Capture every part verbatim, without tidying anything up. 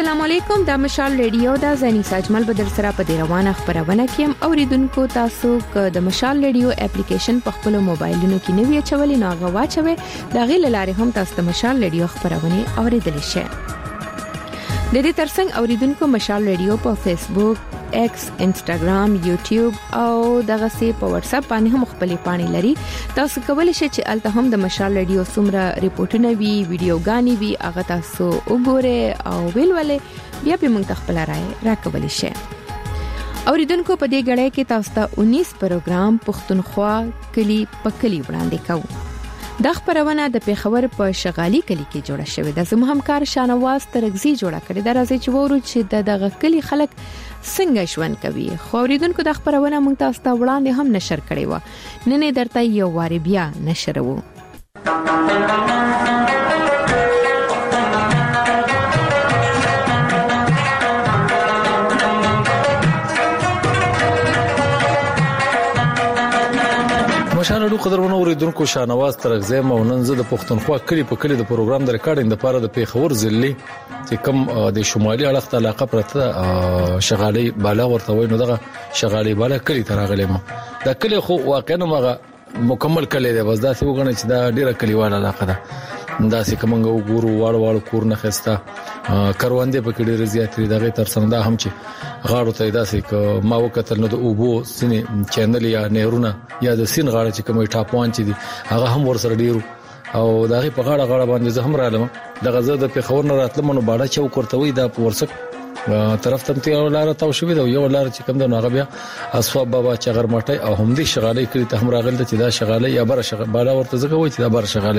السلام علیکم، د مشال ریډیو د زنی ساجمل بدر سره په دی روانه خبرونه کیم اوریدونکو تاسو ک د مشال ریډیو اپلیکیشن په خپل موبایلونو کې نوی چولې ناغه واچوي د غیل لارې هم تاسو د مشال ریډیو خبرونه اوریدل شئ. د دې ترڅنګ اوریدونکو مشال ریډیو په فیسبوک، ایکس، انسټاګرام، یوټیوب او دغه سي په واتس اپ باندې هم خپلې پاڼې لري. تاسو کولی شئ چې الته هم د مشال ریډیو سمره ریپورتونه وی، ویډیوګانی وی، هغه تاسو وګورئ او ویلولې بیا په موږ خپل راي راکولی شئ. اوریدونکو په دې غړې کې تاسو ته انیس پروګرام پښتونخوا کلی پکلی وړاندې کوو. د خبرونه د پیښور په شغالي کلی کې جوړه شوې ده. زموږ همکار شانواز ترغزي جوړه کړې ده. راځي چې وورو چې د دغه کلی خلک څنګه ژوند کوي. خو اوریدونکو د خبرونه موږ تاسو ته وړاندې هم نشر کړې و. نن درته یو واری بیا نشرو. مشاهده قدرمنو اوریدونکو شانواز ترغزي مونن زه د پښتونخوا کلی په کلی د پروګرام د ریکارډینګ لپاره د پیښور ضلع چې کوم د شمالي اړخ ته علاقه پرته شغالي بالا ورته وای نو دغه شغالي بالا کلی ترغلې ما دا کلی خو واقعا مغه مکمل کلی دی. بس دا څه وګڼئ چې دا ډیره کلیواله علاقه ده. دا چې کومه وګورو واړ واړ کور نه خسته کاروانده په کې ډیره زیات دي. دغه ترڅنګ دا هم چې غاړو ته داسې ک ما وکتل نو د اوبو سینې چینل یا نهرونه یا د سین غاړه چې کومه ټاپوان چې دي هغه هم ورسره ډیرو او دغه په غاړه غاړه باندې زه هم رالم. دغه زه د پیښور نه راتلم نو باډه چوک ورته وي دا ورسک طرف ته ته لار تاو شوې دا یو لار چې کوم د نوغه بیا اسواب بابا چغر مټي او هم دي شغالي کړي ته هم راغل چې دا شغالي یا بر شغال بالا ورته زګه وي چې دا بر شغالي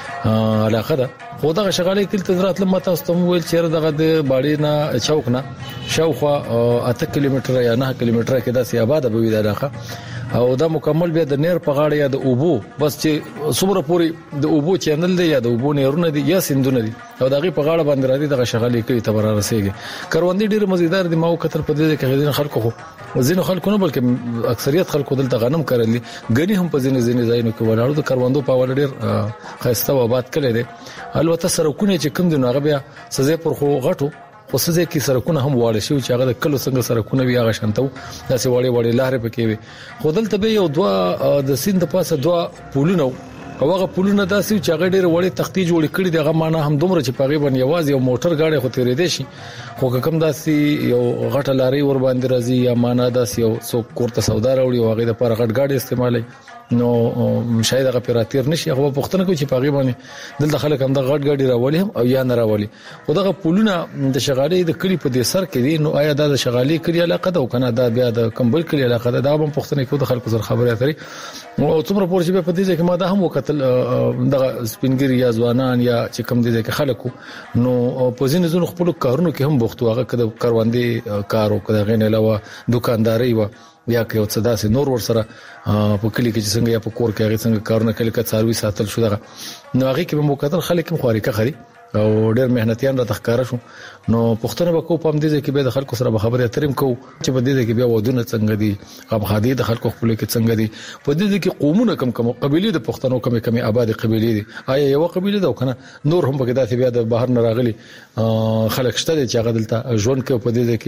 علاقه ده. خو دا شغالي کړي ته راتلم ماته استم ویل چې دغه د باډي نه چوک نه شاوخوا اته کیلومتر یا نه کیلومتر کې دا سی آباد به وي دا علاقه او دا مکمل بیا د نیر په غاړه یا د اوبو بس چې څومره پوری د اوبو چینل دی یا د اوبو نهرونه دي یا سندونه دي او دغه په غاړه باندې راځي دغه شغالي کوي ته بر رسېږي. کاروندې ډیر مزیدار دي. ما وکتل په دې کې غوډین خلکو خو ځینو خلکو نه بلکې اکثریت خلکو دلته غنم کړل غني هم په ځینې ځینې ځایونو کې ولاړو د کاروندو په ول ډیر خاصه و آباد کړي دي. البته سرکونه چې کوم دي نو هغه بیا سزا پر خو غټو خو سزا کې سرکونه هم واړه شي چې هغه د کلو څنګه سرکونه وی هغه شانتو داسې وړي وړي لارې پکې وي. خو دلته به یو دوا د سیند په پاسه دوا پولونه او هغه پولونه داسې چې هغه ډېر وړي تختی جوړ کړي دغه معنا هم دومره چې پاغي باندې یوازې یو موټر گاډي خو تیرې دي شي خو کوم داسې یو غټه لاري ور باندې راځي یا معنا داسې یو څو کوړه سودا راوړي او هغه د پر غټ گاډي استعمالي نو شاید هغه پیراتیر نشي. هغه پښتنه کوي چې پاغي باندې دلته خلک هم د غټ گاډي راولي هم او یا نه راولي. خو دغه پولونه د شغالي د کلی په دې سر کې دي نو آیا دا د شغالي کلی علاقه ده او کنه دا بیا د کمبل کلی علاقه ده. دا هم پښتنه کوي د خلکو سره خبرې اترې او څومره پورې په دې ځکه ما دا هم وکتل دغه سپینګری یا ځوانان یا چې کم دي چې خلکو نو په ځینې زونو خپل کارونو کې هم بوختو هغه کده کاروندې کارو کده غین علاوه دکانداري و یا کې او څه داسې نور ور سره په کلی کې څنګه یا په کور کې هغه څنګه کارونه کوي که څاروي ساتل شو دغه نو هغه کې به مو خلک هم خوري کا خري او ډېر مهنتيان را تخکار شو. نو پښتنه به کو پم دي چې به د خلکو سره خبرې اترم کو چې په دې کې بیا ودونه څنګه دي غم خادي د خلکو خپل کې څنګه دي په دې کې قومونه کم کم قبيله د پښتنو کم کم آباد قبيله دي آیا یو قبيله ده کنه نور هم په داسې بیا د بهر نه راغلي خلک شته چې هغه دلته ژوند کوي په دې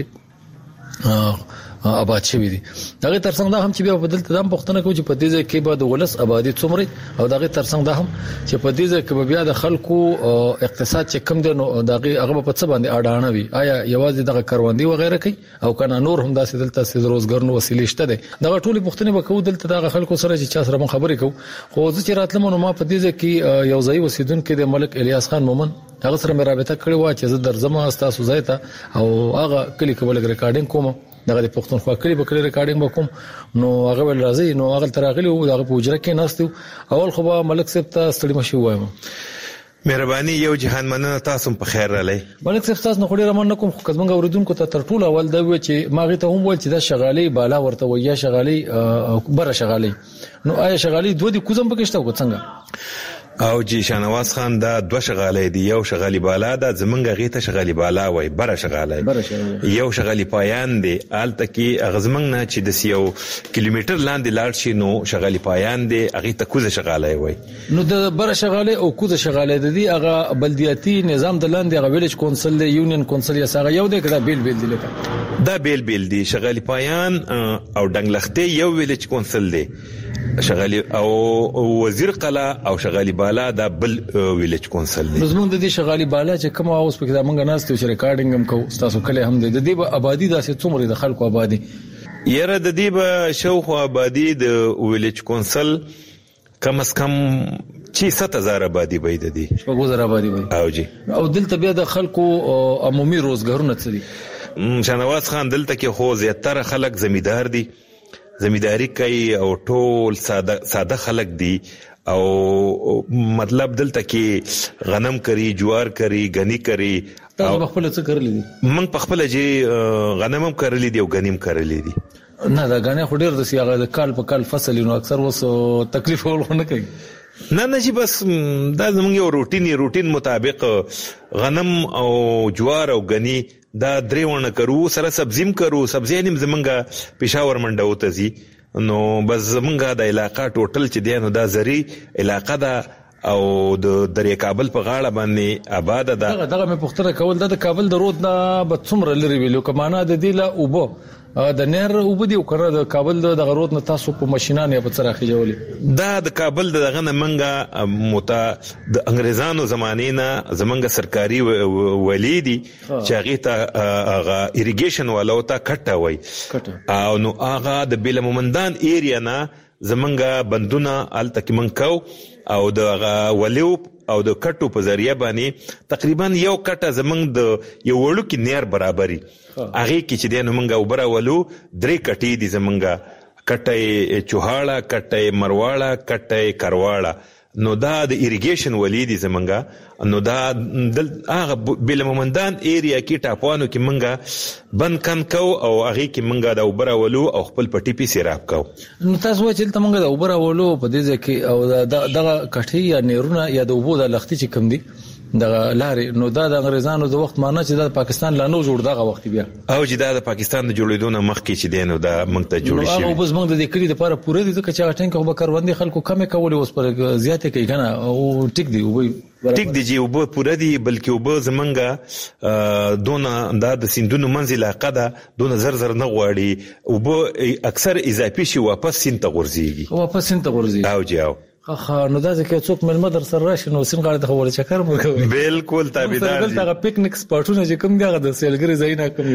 کې آباد شوی دي. دغه ترڅنګ دا هم چې بیا په دلته دام پښتنه کوي چې په دې ځای کې به د ولس آبادی څومره او دغه ترڅنګ دا هم چې په دې ځای کې بیا د خلکو اقتصاد چې کم دي نو دغه هغه په څه باندې اډانه وي آیا یوازې دغه کاروندې و غیره کوي او کنه نور هم داسې دلته د روزګار نو وسیلې شته دي. دغه ټولې پښتنه به کوو دلته دغه خلکو سره چې چا سره خبرې کوو. خو ځکه چې راتلم نو ما په دې ځای کې یو ځای وسیدونکو د ملک الیاس خان مومن هغه سره مې رابطه کړې و چې زه درځم تاسو ځای ته او هغه کلی کول ریکارډینګ کوم دغه د پښتونخوا کلی به کلی ریکارډینګ وکوم نو هغه ول راځي نو هغه ترغلی او هغه پوجره کې ناستو اول خو به ملک صاحب ته ستړي مشي وایم. مهرباني یو جهان مننه تاسو په خیر را لای. ملک صاحب تاسو نه خوري رمن کوم خو کزمنګ اوریدونکو ته تر ټولو اول دا و چې ماغه ته هم ول چې دا شغالي بالا ورته ویا شغالي بره شغالي نو آیا شغالي دوه دي کوزم پکښته کو څنګه او جی شانواز خان دا دوه شغالې دي، یو شغالي بالا دا زمونږ غیته شغالي بالا وای بره شغالې، یو شغالي پایان دی الته کې اغزمنګ نه چې د یو کیلومتر لاندې لاړ شي نو شغالي پایان دی هغه ته کوزه شغالې وای. نو د بره شغالې او کوزه شغالې دي هغه بلدیاتي نظام د لاندې هغه ویلج کونسل دی، یونین کونسل یا سره یو دی کړه بیل بیل دی لکه دا بیل بیل دی. شغالي پایان او ډنګلختې یو ویلج کونسل دی، شغالي او وزیر قلا او شغالي بالا دا بل ویلج کونسل دی. زموږ د دې شغالي بالا چې کوم اوس په کې موږ ناست یو ریکارډینګ هم کو تاسو کله هم د دې په آبادی داسې څومره د خلکو آبادی یره د دې په شاوخوا آبادی د ویلج کونسل کم از کم چې سات هزار آبادی وي د دې شپږ زره آبادی وي. او جی او دلته بیا د خلکو عمومي روزګارونه څه دي؟ شانواز خان دلته کې خو زیاتره خلک زمیدار دي، زمیداری کوي او ټول ساده ساده خلک دي او مطلب دلته کې غنم کری، جوار کری، غنی کری. تاسو په خپل څه کړل دي؟ من په خپل چې غنم هم کړل دي او غنیم کړل دي. نه دا غنه خو ډیر د سیاغه د کال په کال فصل نو اکثر وس تکلیف ورونه کوي. نه نه چې بس دا زموږ یو روټینی روټین مطابق غنم او جوار او غنی دا درېونه کرو، سره سبزیم کرو، سبزی نیم زمونږه پېښور منډه وته زی نو بس زمونږه د علاقې ټوټل چې دی نو دا زری علاقې ده او د درې کابل په غاړه باندې آباد ده. دغه دغه مې پوښتنه کول د کابل د رود نه به څومره لري ویلو کمانه د دې لا اوبو د نهر اوبو دی او کړه د کابل د غرود نه تاسو په ماشينان یا په څراخي جوړي دا د کابل دغه نه منګه موتا د انګريزانو زمانه نه زمونږه سرکاري ولیدي چې هغه ته هغه اریګیشن والو ته کټه وای او نو هغه د بیل مومندان ایریا نه زمونږه بندونه ال تک منکو او د ولیو او د کټو په ذریعہ باندې تقریبا یو کټه زمونږ د یو وړو کې نیر برابرۍ هغه کې چې دنه مونږه وبره ولو درې کټې دي زمونږه کټه چوهاړه، کټه مرواړه، کټه کرواړه. نو دا د اریګیشن ولیدي زمونږه نو دا د هغه بیل مومندان ایریا کې ټاپوانو کې مونږه بند کن کو او هغه کې مونږه د وبره ولو او خپل پټي پی سیراب کو. نو تاسو چې ته مونږه د وبره ولو په دې ځکه او دغه کټي یا نیرونه یا د وبو د لختي چې کم دي دغه لارې نو دا د انګريزانو د وخت معنی چې د پاکستان لا نو جوړ دغه وخت بیا او چې دا د پاکستان د جوړېدو نه مخکې چې دینو دا موږ ته جوړ شي. او بس موږ د دې کلی لپاره پوره دي ځکه چې ټینګ او کاروندې خلکو کمې کولې اوس پر زیاتې کوي کنه او ټیک دی او ټیک دی چې وب پوره دي بلکې وب زمونږه دونه دا د سیندونو منځ علاقه ده دونه زر زر نه غواړي وب اکثر اضافي شي واپس سیند ته غورځيږي واپس سیند ته غورځيږي او جاو خا نو دا ځکه څوک ملمه در سره راشي نو سین غاړه ته وړ چکر مو کوي. بالکل تابعدار دي. دغه پکنیک سپاټونه چې کوم دغه د سیلګری ځایونه کوم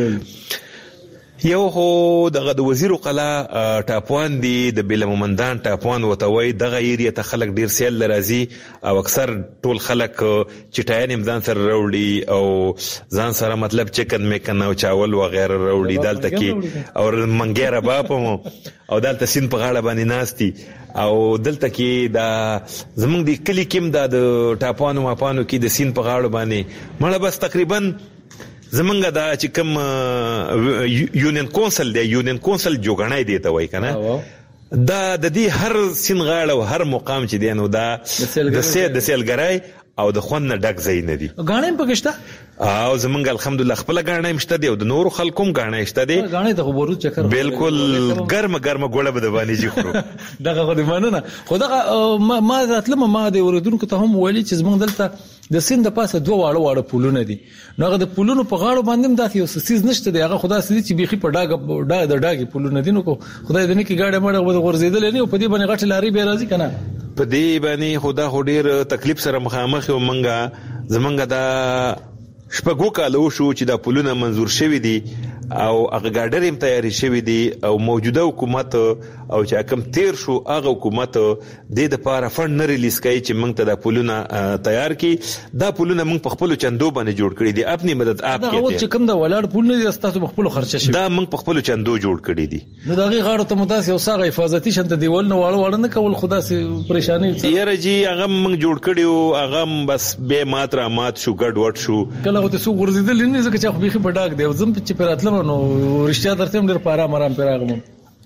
یو یو هو دغه د وزیر قلا ټاپوان دي د بیل مومندان ټاپوان وتوي دغه ایریا ته خلک ډیر سیل لرازي او اکثر ټول خلک چټایان امزان سره وروړي او ځان سره مطلب چکن میکن او چاول و غیره وروړي دالته کې او منګیره باپمو او دالته سین په غاړه باندې ناشتي او دلته کې دا زمونږ د کلی کې دا د ټاپوانو ماپانو کې د سین په غاړه باندې مړه بس تقریبا زمونږ دا چې کوم یونین کونسل دی یونین کونسل جوګنای دی ته وای کنه دا د دې هر سین غاړه او هر مقام چې دی نو دا د سید د سیلګرای او د خون نه ډک ځای نه دي. غاڼې پکشته او زمونږ الحمدلله خپل غاڼې مشته دی او د نورو خلکو غاڼې شته دی. غاڼې ته خبرو چکر بالکل ګرم ګرم ګوله به د باندې جی خورو دغه خو دې ماننه خو دغه ما راتلم ما د اوریدونکو ته هم ویلي چې زمونږ دلته د سیند پاسه دوه واړه واړه پولونه دي نو هغه د پولونو په غاړو باندې داسې یو سیز نشته دی هغه خدا سړي چې بيخي په ډاګه ډاګ د ډاګي پولونه دي نو خدای دې نه کې گاډه مړه به غورځیدل نه او په دې باندې غټ لاري به راځي کنه په دې باندې خدا هډیر تکلیف سره مخامخ او منګه زمونږ دا شپږو کالو شو چې دا پولونه منزور شوي دي او هغه ګاډر هم تیاری شوي دي او موجوده حکومت او چې کوم تیر شو هغه حکومت د د پاره فند نه ریلیز کوي چې موږ ته دا پولونه تیار کړي دا پولونه موږ په خپل چندو باندې جوړ کړي دي خپل مدد اپ کې دا چې کوم دا ولاړ پول نه تاسو په خپل خرچه شي دا موږ په خپل چندو جوړ کړي دي نو دا غي غاړو ته متاسي او ساغه حفاظتي شنت دیول نه واړه واړه نه کول خدا سي پریشانی یاره جی هغه موږ جوړ کړیو هغه بس به ماترا مات شو ګډ وټ شو کله ته سو ورزیدل نه ځکه چې خو بيخي بډاک دی زم چې پراتلم نو رښتیا درته ډېر پاره مرام پیراغم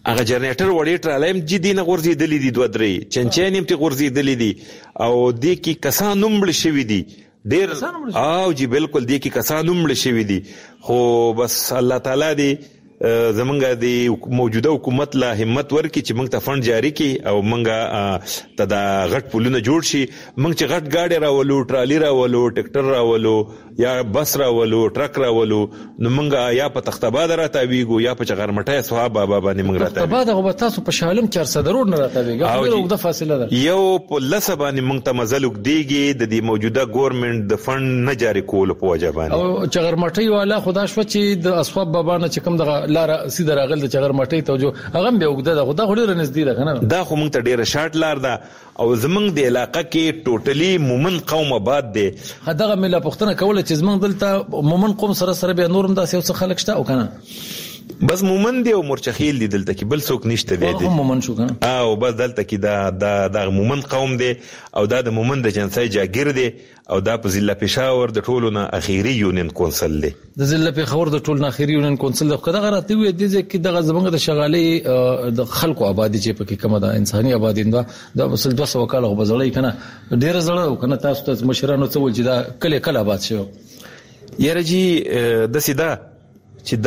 هغه جنریټر وړي ټرالیم جدي نه غورځېدلې دي دوه درې چنچان هم ته غورځېدلې دي او د کی کسان نومړ شوی دي ډیر او جی بالکل د کی کسان نومړ شوی دي خو بس الله تعالی دې زمونږ د موجوده حکومت لا همت ورکړي چې موږ ته فند جاری کړي او موږ ته دا غټ پلونه جوړ شي موږ چې غټ گاډي راولو ټرالي راولو ټریکټر راولو یا بس راولو ټرک راولو نو موږ یا په تختباد راتاویږو یا په چغرمټه صحاب بابا باندې موږ راتاویږو تختباد هغه تاسو په شالم چهار سوه روډ نه راتاویږي هغه وګړه فاصله ده یو په لسه باندې موږ ته مزل وکړيږي د دې موجوده ګورنمنت د فند نه جاری کول په وجه باندې او چغرمټي والا خدا شو چې د اصحاب بابا نه چې کوم دغه لار سیده راغل د چغرمټي توجه هغه به وګړه ده خدا خوري نږدې ده کنه دا خو موږ ته ډیره شارټ لار ده او زمونږ د علاقې کې ټوټلی مومن قوم آباد دي هغه مله پښتنه کوله چې زمونږ دلته مومن قوم سره سره به نورم داسې اوس خلک شته او کنه بس مومن دی او مرچخیل دی دلته کې بل څوک نشته دی هم مومن شو کنه او بس دلته کې دا دا د مومن قوم دی او دا د مومن د جنسي جاګیر دی او دا په ضلع پېښور د ټولو نه اخیری یونین کونسل دی د ضلع پېښور د ټولو نه اخیری یونین کونسل د خدای غراته وي د ځکه دغه زمونږ د شغالي د خلکو آبادی چې پکې کومه د انساني آبادی دا د وسل دوه سوه کال غوځړی کنه ډیر زړه کنه تاسو ته مشرانو څه ول چې دا کله کله آباد شو یاره جی د سیدا چې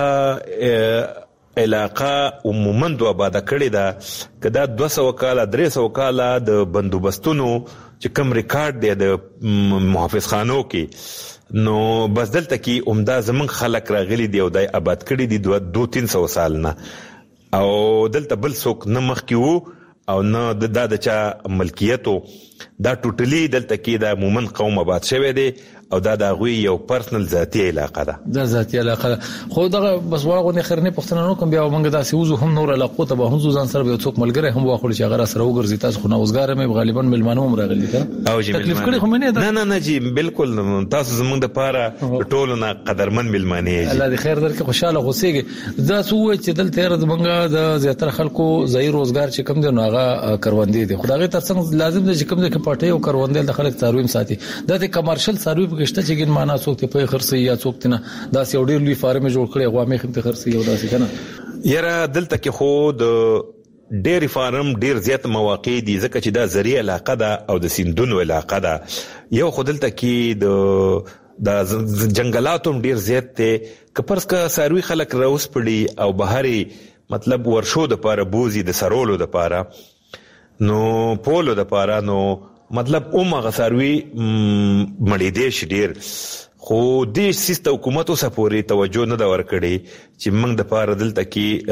دا علاقه عموما د آباد کړي دا کدا دوه سوه کال درې سوه کال د بندوبستونو چې کوم ریکارډ دی د محافظ خانو کې نو بس دلته کې عمده زمون خلک راغلي دی او د آباد کړي دي دوه دوه تین سوه سال نه او دلته بل څوک نه مخ کې وو او نه د د چا ملکیتو دا ټوټلی دلته کې د مومن قوم آباد شوی دی او دا د غوی یو پرسنل ذاتی علاقه ده دا ذاتی علاقه ده خو دغه بس واغو نه خرنه پښتنه نو کوم بیا موږ داسې وزو هم نور علاقو ته به هم ځان سره به څوک ملګری هم واخل چې هغه سره وګرځي تاسو خو نه اوسګار مې غالبا ملمانو هم راغلي ته او جی تکلیف کړی خو مې نه نه نه جی بالکل تاسو زموږ د پاره ټولو نه قدرمن ملمانه جی الله دې خیر درکې خوشاله غوسېږي دا سو چې دلته رد موږ د زیاتره خلکو ځای روزګار چې کوم دی نو هغه کروندې دي خدای ترڅنګ لازم دی چې کوم د پټي او کروندې د خلک څاروي ساتي دا د کمرشل څاروي پکشته چې ګن معنا څوک ته په خرڅي یا څوک ته دا سې وړي لوی فارم جوړ کړي غوامې خم ته خرڅي یو داسې کنه یاره دلته کې خو د ډېری فارم ډېر زیات مواقع دي ځکه چې دا ذریعہ علاقه ده او د سیندونو علاقه ده یو خو دلته کې د د جنگلاتو ډېر زیات ته کپرس کا ساروي خلک راوس پړي او بهاري مطلب ورشو د پاره بوزي د سرولو د پاره نو پولو د پاره نو مطلب اومه غساروي مړې دې شډیر خو دې سیستم حکومت اوسه پوری توجه نه دا ورکړي چې موږ د پاره دلته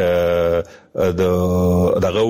کې د دغه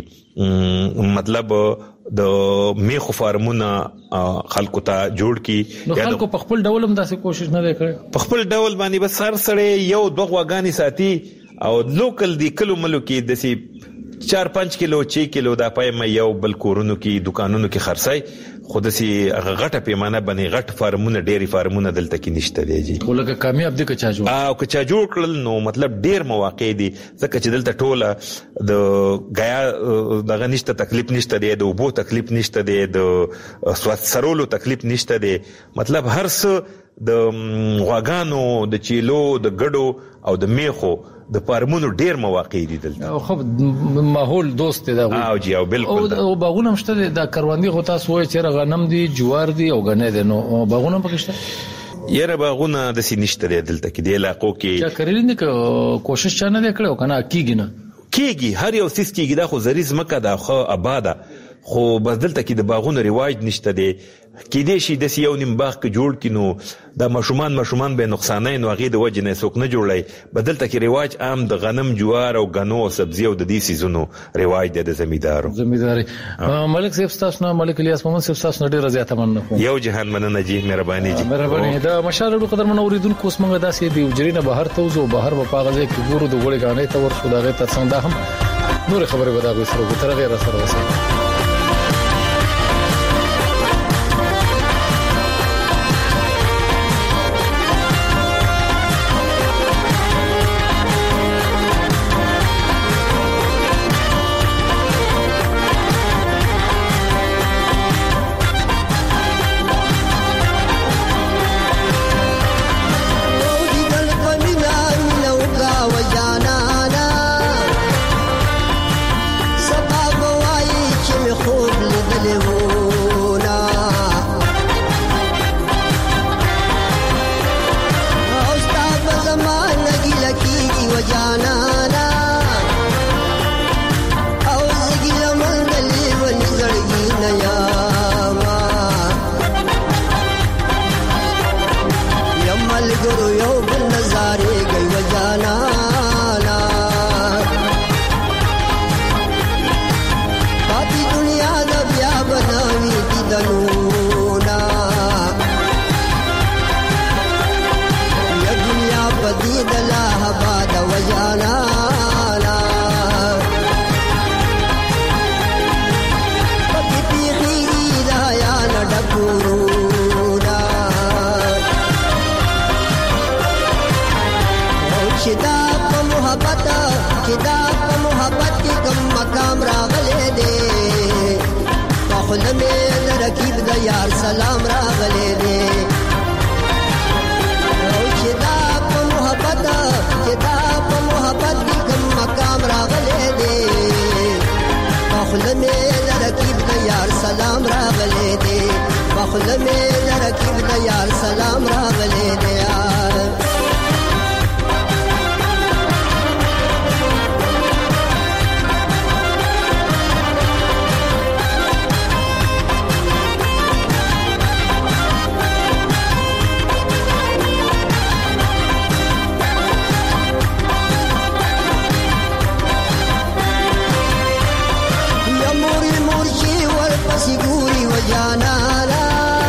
کې مطلب د میخو فارمونه خلکو ته جوړ کی نو خلکو په خپل ډول هم داسې کوشش نه وکړي په خپل ډول باندې بس سر سره یو دوه غواګانی ساتي او لوکل دی کلو ملو کې دسي چار پنځ کیلو چھ کیلو دا پایم یو بل کورونو کې دکانونو کې خرڅای خود سي غټه پیمانه باندې غټ فارمونه ډيري فارمونه دلته کې نشته دی جی ولکه کامیاب دي که چا جوړ او که چا جوړ کړل نو مطلب ډیر مواقع دي ځکه چې دلته ټوله د غیا دغه نشته تکلیف نشته دی د وبو تکلیف نشته دی د سواد سرولو تکلیف نشته دی مطلب هر څه د غواګانو د چیلو د ګډو او د میخو د فارمونو ډیر مواقع دي دلته خو ماحول دوست دی دا او جی او بالکل او باغونه مشته د کروندې غو تاسو وای چې غنم دي جوار دي او غنه دي نو باغونه پکشته یره باغونه د سینشته دلته کې د علاقو کې چا کړل نه کوشش چانه وکړو کنه کیږي نه کیږي هر یو سیس کیږي دا خو زریز مکه دا خو آباده خو بس دلته کې د باغونو رواج نشته دی کې دې شي د یو نیم باغ کې جوړ کینو د مشومان مشومان به نقصانای نو غي د وجه نه څوک نه جوړای بدلته کې رواج عام د غنم جوار او غنو او سبزی او د دې سيزونو رواج دی د زمیدارو زمیداري ملک صاحب تاسو نه ملک الیاس محمد صاحب تاسو نه ډیر زیاته مننه یو جهان مننه جی مهرباني جی مهرباني دا مشالو قدر من اوریدونکو اوس موږ داسې دی وجرینه بهر ته وزو بهر په پاغه کې ګورو د غوړې غانې ته ورسو دا غي ترڅنګ دا هم نور خبره ودا غوښتل سره تر غیر سره وسه محبت کی کم مقام راغلے دے خود میں رکیب دا یار سلام راغلے دے چدا پا محبت چدا پا محبت کی کم مقام راغلے دے خود میں رکیب دا یار سلام راغلے دے خود میں رکیب دا یار سلام راغلے دے یار سیګوري و جانانا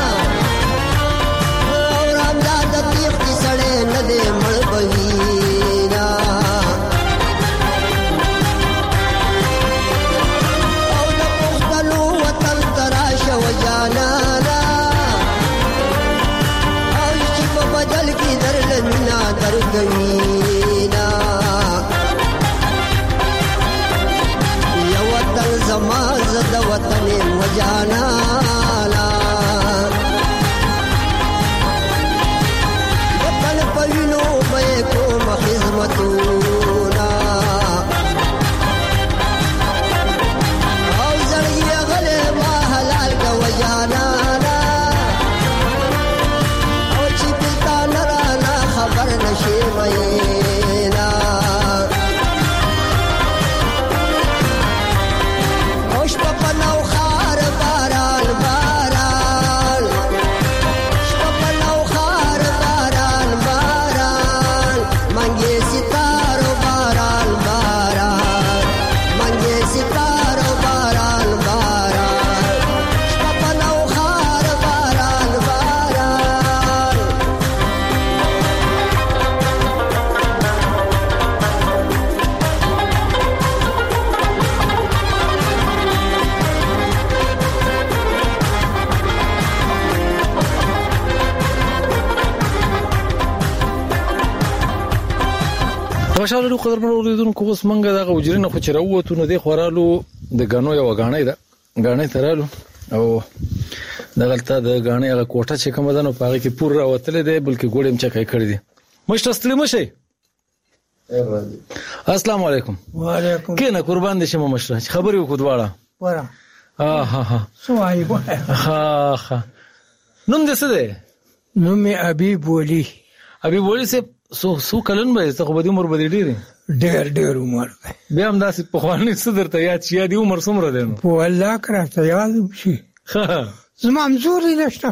اور امداد تیخ کی سړې نه دې مړ بهینا او د پښتنو وطن تراشه و جانانا او چې په بدل کې درلنا درګوینا یو وطن زما زد وطن وجانا لا وطن پوینو بے کو خدمتونا او زړی غلې ما حلال کا وجانا لا او چې پتا نرانا خبر نشي وینا اوش په نو خار باران باران په نو خار باران باران منګي ستارو باران باران منګي ستارو باران باران په نو خار باران باران خوشاله قدرمن اوریدونکو اوس منګه دغه وجرینه خو چروته نو د خورالو د غنو یو غاڼې ده غاڼې ترالو او دغلته د غاڼې هغه کوټه چې کوم ده نو پاره کې پور راوتل دي بلکې ګوړم چکای کړی دي مشت استلی مشه السلام علیکم وعلیکم کینه قربان دي شمه مشره خبري وکړه دواړه ورا ها ها ها سوای ها ها نوم دې څه ده نوم می حبیب ولی حبیب ولی سه سو سو کلن به څه خو به عمر به ډیر ډیر ډیر عمر بیا هم داسې په خوانې صدر ته یاد شي دی عمر څومره دی نو په الله کرته یاد شي زما منظور نشته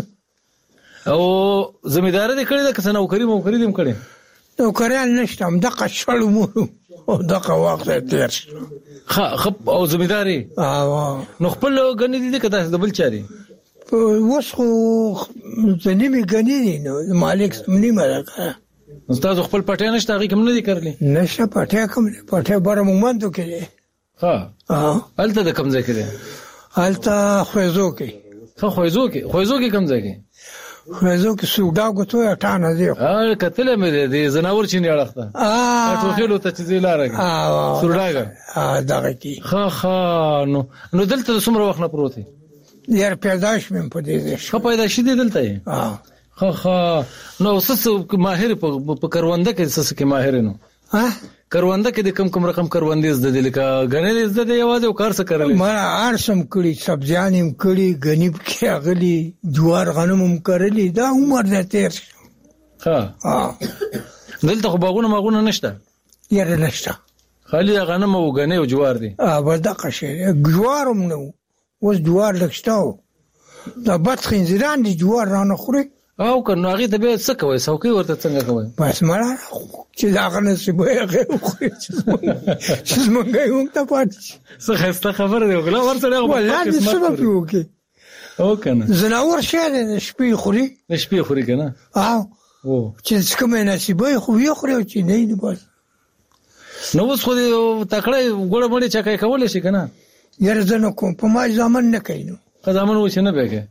او زمیدار دې کړی دا که څنګه نوکری مو کړی دیم کړی نوکریان نشته هم دغه شړ مو او دغه وخت تیر خ خ او زمیداری او نو خپل غنی دي کدا د بل چاري وس خو ځنیمه غنی دي نو مالک سمنی مرکه استاد خپل پټه نشته هغه کوم نه دي کړلی نشه پټه کوم پټه بار مومندو کې ها ها الته د کوم ځای کې ده الته خوځو کې خو خوځو کې خوځو کې کوم ځای کې خوځو کې سوډا غوتو اټانه دی ا کتل مې دي زناور چینه اړخته ا ټوخېلو ته چې زیلاره ا سوډاګه ا دغه کې خا خا نو نو دلته څومره وخت نه پروت یار پیدائش مې په دې ځای خو پیدا شې دلته ها خا خا نو سس ماهر په کرونده کې سس کې ماهر نو ها کرونده کې د کم کم رقم کروندې زده دي لکه غنې زده دی یوازې کار څه کړل ما ارسم کړی سبزیانم کړی غنیب کې اغلی جوار غنمم کړلی دا عمر د تیر ها ها دلته خو باغونه ماغونه نشته یاره نشته خالي غنم او غنې او جوار دي ا ودا قشه جوارم نو وس جوار لښتاو دا بد خنزیران دي جوار رانه خوري او کنه هغه ته به څه کوي څوکي ورته څنګه کوي بس مړه چې دا غنه سی به هغه خوري چې مونږه یو ته پات څه خسته خبره دی غلا ورسره ولا دې سبب یو کې او کنه زناور شه شپې خوري شپې خوري کنه او او چې څکمه نصیبه خو یو خوري او چې نه دی بس نو اوس خو تکړه ګوړه مړي چکای کول شي کنه یاره زنه کوم په ما ځامن نه کینو خدامن و چې نه بګه نه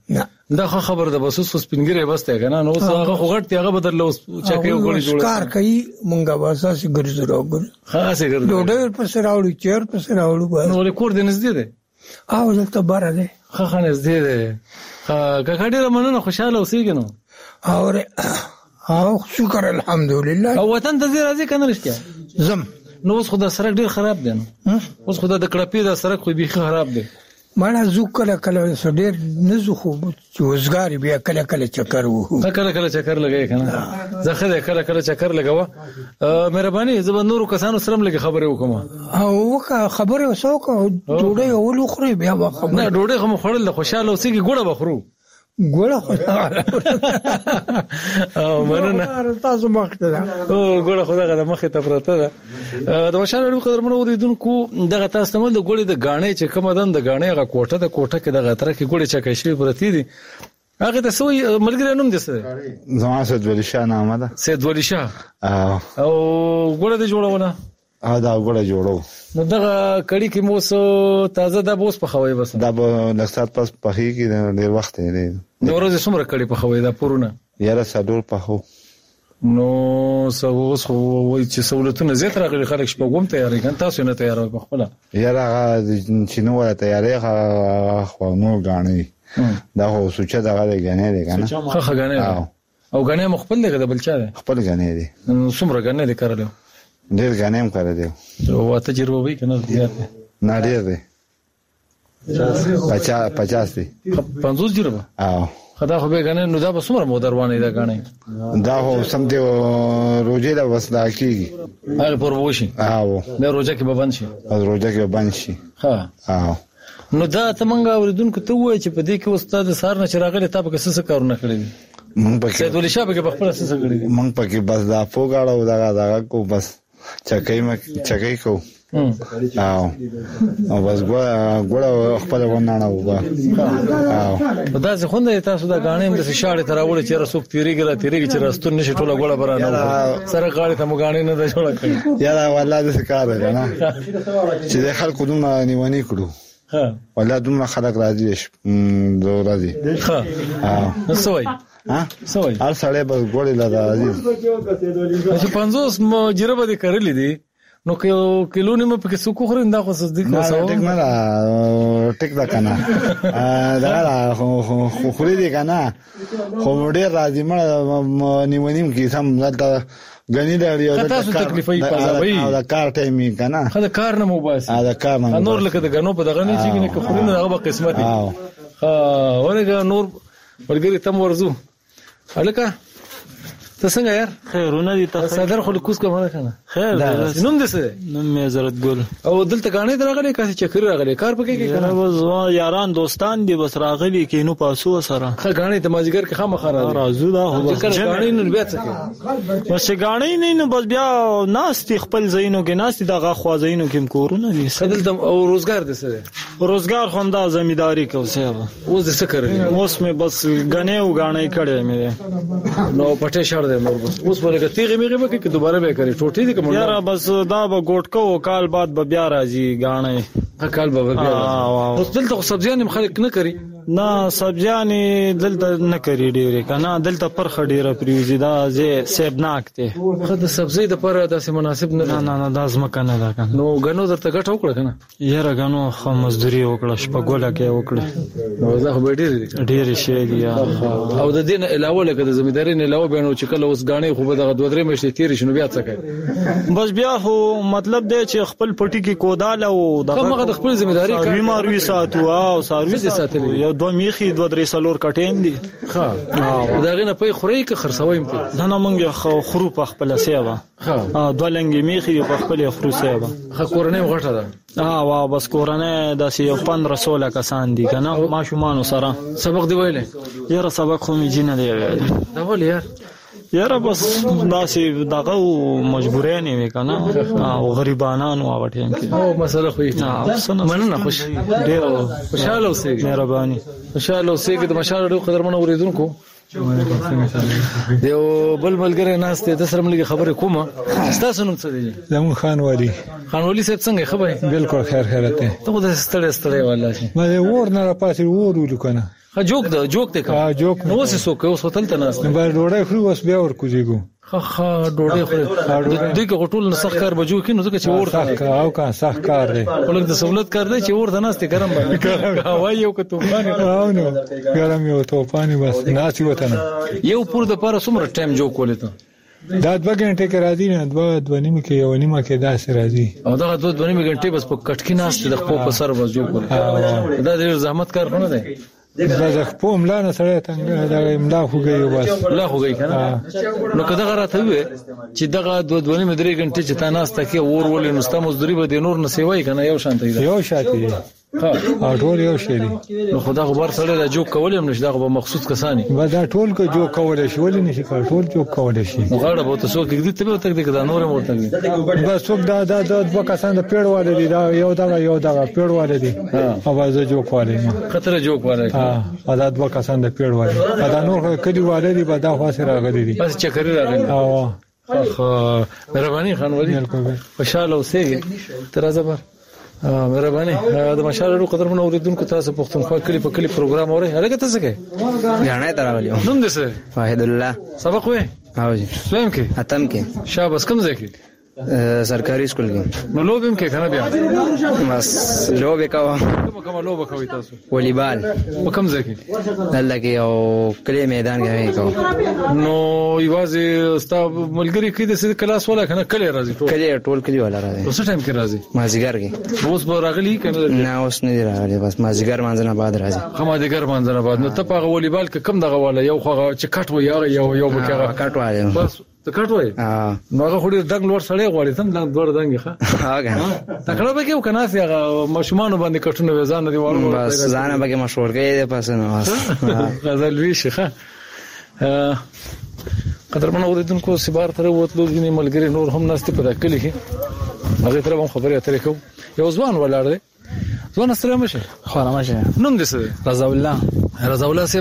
دا خبر ده بس اوس سپینګری بس ته کنه نو هغه خوغټ هغه بدل اوس چکه وګړي جوړ کار کوي مونږه واسه سي ګرځو راغل خاصه ګرځو ډوډۍ پر سره راوړي چیر پر سره راوړي نو له کور دې نږدې ده او دلته بار ده خا خا نږدې ده کا کډه مننه خوشاله اوسېږي نو اور او شکر الحمدلله او وطن ته زیرا ځي کنه رښتیا زم نو اوس خدای سره ډیر خراب دي نو اوس خدای د کړپی د سره خو به خراب دي مانا زو کله کله سډیر نزو خو چې وزګاری بیا کله کله چکر وو کله کله چکر لګای کنه زخه کله کله چکر لګاوه مهرباني زب نورو کسانو سره لګي خبره وکم او خبره وسوکه ډوډۍ اول خوري بیا خبره نه ډوډۍ هم خورل خوشاله اوسېږي ګوړه بخرو ګوړه خدای او مننه تاسو مخته ده او ګوړه خدای غره مخه ته پرته ده د وشاله قدر منو ورېدونکو دغه تاسو ته مل د ګوړې د غاڼې چې کوم دن د غاڼې هغه کوټه د کوټه کې دغه تر کې ګوړې چکه شي پرتی دي هغه ته سوې ملګری نوم دي څه زما سید ولی شاه نامه ده سید ولی شاه او ګوړه دې جوړونه ها دا ګوړه جوړو نو دغه کړي کې موسو تازه د بوس په خوي بس دا به لکسات پس په هي کې ډیر وخت دی نو ورځ څومره کړي په خوي دا پورونه یاره سادور په هو نو سوس خو وای چې سہولتونه زیات راغلي خلک شپږم تیارې کړي تاسو نه تیارې په خپل یاره چې نو ولا تیارې خو نو غاڼې دا هو سوچ دا غاړي غنې دي کنه خو غاڼې او غاڼې مخبل دغه بل چا ده خپل غاڼې دي نو څومره غاڼې دي کارلو ډیر غاڼې هم کړې دي او تجربه وی کنه زیات نه ډیر دي پچاس پچاس دي پنځوس جربه او خدا خو به غاڼې نو دا به څومره مو دروانې دا غاڼې دا هو سم دی روزه دا وسدا کیږي هغه پر وشي او دا روزه کې به بند شي روزه کې بند شي ها او نو دا ته مونږ اوریدونکو ته وای چې په دې کې استاد سار نه چراغله تاسو کې څه کارونه کړی مونږ پکې سید ولي شاه په خپل څه کړی مونږ پکې بس دا فوګاړو دا دا کو بس چکای ما چکای کو او او بس ګوړه خپل ونانه وبا او دا څه خوند تاسو دا غاڼې د شاړې تراوړ چې رسوک تیریګره تیریګ چې راستون نشي ټوله ګوړه برانه سره غاړې ته مو غاڼې نه ده جوړه کړې یاره والله د کار ده نه چې د خلکو دومره نیونی کړو ها والله دومره خلک راځي دو راځي ها نو سوي ها سوي هر سړی بس ګوړې لا راځي چې پنځوس مو جربه دي کړلې دي نو کیلو نیمه پکې څوک خورین دا خو صدق نه ټیک نه دا ټیک دا کنه دا خو خوري دي کنه خو ډېر راځي مړ نیونیم کې سم دلته غنی دا یو د تاسو تکلیفي پزاوي دا کار ټایمي کنه خدای کار نه مو باسي دا کار نه نور لکه د غنو په دغه نه چې نه خورین هغه به قسمت ها ورګه نور ورګری تم ورزو الکه ته څنګه یار خیرونه دي تاسو صدر خو کوس کومه کنه خیر نوم دې څه نوم می عزت ګل او دلته غاڼې درغلي کاسه چکر راغلي کار پکې کې کنه بس یاران دوستان دي بس راغلي کینو پاسو سره خه غاڼې ته مازیګر کې خامخ راځو دا هو غاڼې نن بیا څه بس غاڼې نه نو بس بیا ناس خپل زینو کې ناس دغه خوا زینو کې کورونه دي خدل او روزګار دې سره روزګار خو دا زمینداری کوسه اوس دې څه کوي اوس مې بس غنې او غاڼې کړې مې نو پټه شړ دې نور بس اوس ولګه تیغه میغه به کې دوباره به کوي ټوټې دې کوم یاره بس دا به ګوټکو کال بعد به بیا راځي غاڼې کال به بیا اوس دلته سبزیان خلک نه کوي نه سبزیان دلته نه کوي ډېر کنه دلته پر خډيره پریوزي دا زه سیبناک ته خو د سبزی د پر داسې مناسب نه نه نه دا زمکه نه ده کنه نو غنو درته ګټ وکړه کنه یاره غنو خو مزدوري وکړه شپګوله کې وکړه نو زه خو ډېر ډېر شي دي او د دین علاوه لکه د زمینداري نه علاوه بینو چې کله اوس غاڼې خو به دغه دوه درې میاشتې تیر شنو بیا څه کوي بس بیا خو مطلب دی چې خپل پټي کې کودال او دغه د خپل ذمہداري کوي بیماروي ساتو او سرویس ساتلي یو دوه میخي دوه درې سلور کټین دي ها داغه نه پي خوري کې خرڅوي مته نه نه مونږ خو خرو په خپل سیوا ها دوه لنګي میخي په خپل خرو سیوا خو کورنۍ غټه ده ها وا بس کورنۍ د سی پندرہ سولہ کسان دي کنه ما شومان سره سبق دی ویلې یاره سبق خو می جن دی ویل دا ولې یار یاره بس داسې دغه مجبورې نه وي کنه او غریبانو او ټیم کې او مسله خو یې مننه خوش ډیر خوشاله اوسئ مهرباني خوشاله اوسئ د مشال ډېر قدرمن اوریدونکو دیو بل ملګری ناس ته د سره ملګری خبره کومه تاسو نوم څه دی زمون خان ولی خان ولی صاحب څنګه خبره بالکل خیر خیرته ته خو د ستړي ستړي والله شي ما ور نه پاتې ور ولکنه ها جوک ده جوک ده ها جوک نو څه سو کوي اوس هوتل ته ناس نه بار ډوړې خو اوس بیا ور کوزيګو خا خا ډوړې خو دغه غټول نسخ کار بجو کې نو ځکه چې ورته او کا صح کار دی ولګ د سہولت کار دی چې ورته ناس ته ګرم باندې هواي یو کته باندې او نو ګرم یو ته پانی بس ناس وته یو پور د پاره څومره ټایم جوک ولې ته دا دوه غنټې کې راځي نه دوه دوه نیمه کې یو نیمه کې داسې راځي او دا دوه دوه نیمه غنټې بس په کټکی ناس ته د خپل په سر وځو کول دا ډېر زحمت کار نه دی دا د خپل ملا نه سره څنګه دا ملا خوږي بس ملا خوږي کنه نو کدا غراته وي چې دغه دوه دوه نیمه درې غنټې چې تا ناس ته کې اور ولې نو ستاسو مزدوري به د نور نه سیوای کنه یو شانتي یو شانتي ها ټول یو شی دی نو خدا خبر سره د جوک کولم نشي دا به مخصوص کسانی با دا ټول کو جوک کول شي ولې نشي کول ټول جوک کول شي نو غاړه به تاسو کې دې ته به تک دې دا نور مرته دي بس څوک دا دا د دوه کسان د پیړ والے دي دا یو دا یو دا پیړ والے دي اواز جوک والے خطر جوک والے ها دا دوه کسان د پیړ والے دا نور کدي والے دي به دا خاصه راغلي دي بس چکرې راغلي او خو مهرباني خان ولی خوشاله اوسئ تر زبر مهرباني د مشال ورو قدر من اوریدونکو تاسو پښتونخوا کلی په کلی پروګرام اوري هغه تاسو کې غاڼه تراولې نوم دې څه واحد الله سبق وې او جی سویم کې اتم کې شاباس کوم ځای کې سرکاري سکول کې نو لوبم کې کنه بیا بس لوبه کاوه کوم کوم لوبه کوي تاسو والیبال په کوم ځای کې دلته کې او کلی میدان کې کوي نو یوازې ستا ملګری کې د کلاس ولا کنه کلی راځي ټول کلی ټول کلی ولا راځي اوس ټایم کې راځي مازیګر کې اوس به راغلی کنه نه اوس نه راغلی بس مازیګر مانځنه بعد راځي مازیګر مانځنه بعد نو ته په والیبال کې کم دغه ولا یو خو چې کټ و یو یو یو به کېغه کټ وایي بس ته کټ وای نو هغه خو ډېر دنګ لور سړی غواړي تم دنګ دوړ دنګ ښه هغه تکړه به کې کنه هغه مشمانو باندې کټونه وزان دي ورو بس ځان به کې مشهور کې پس نه غزل وی شيخه قدر منو اوریدونکو سبار تر وتلو دي ملګری نور هم ناس ته په کلی کې هغه تر هم خبرې اترې کو یو ځوان ولاړ دی ځوان سره مشه خو را مشه نوم دې څه رضا الله رضا الله صاحب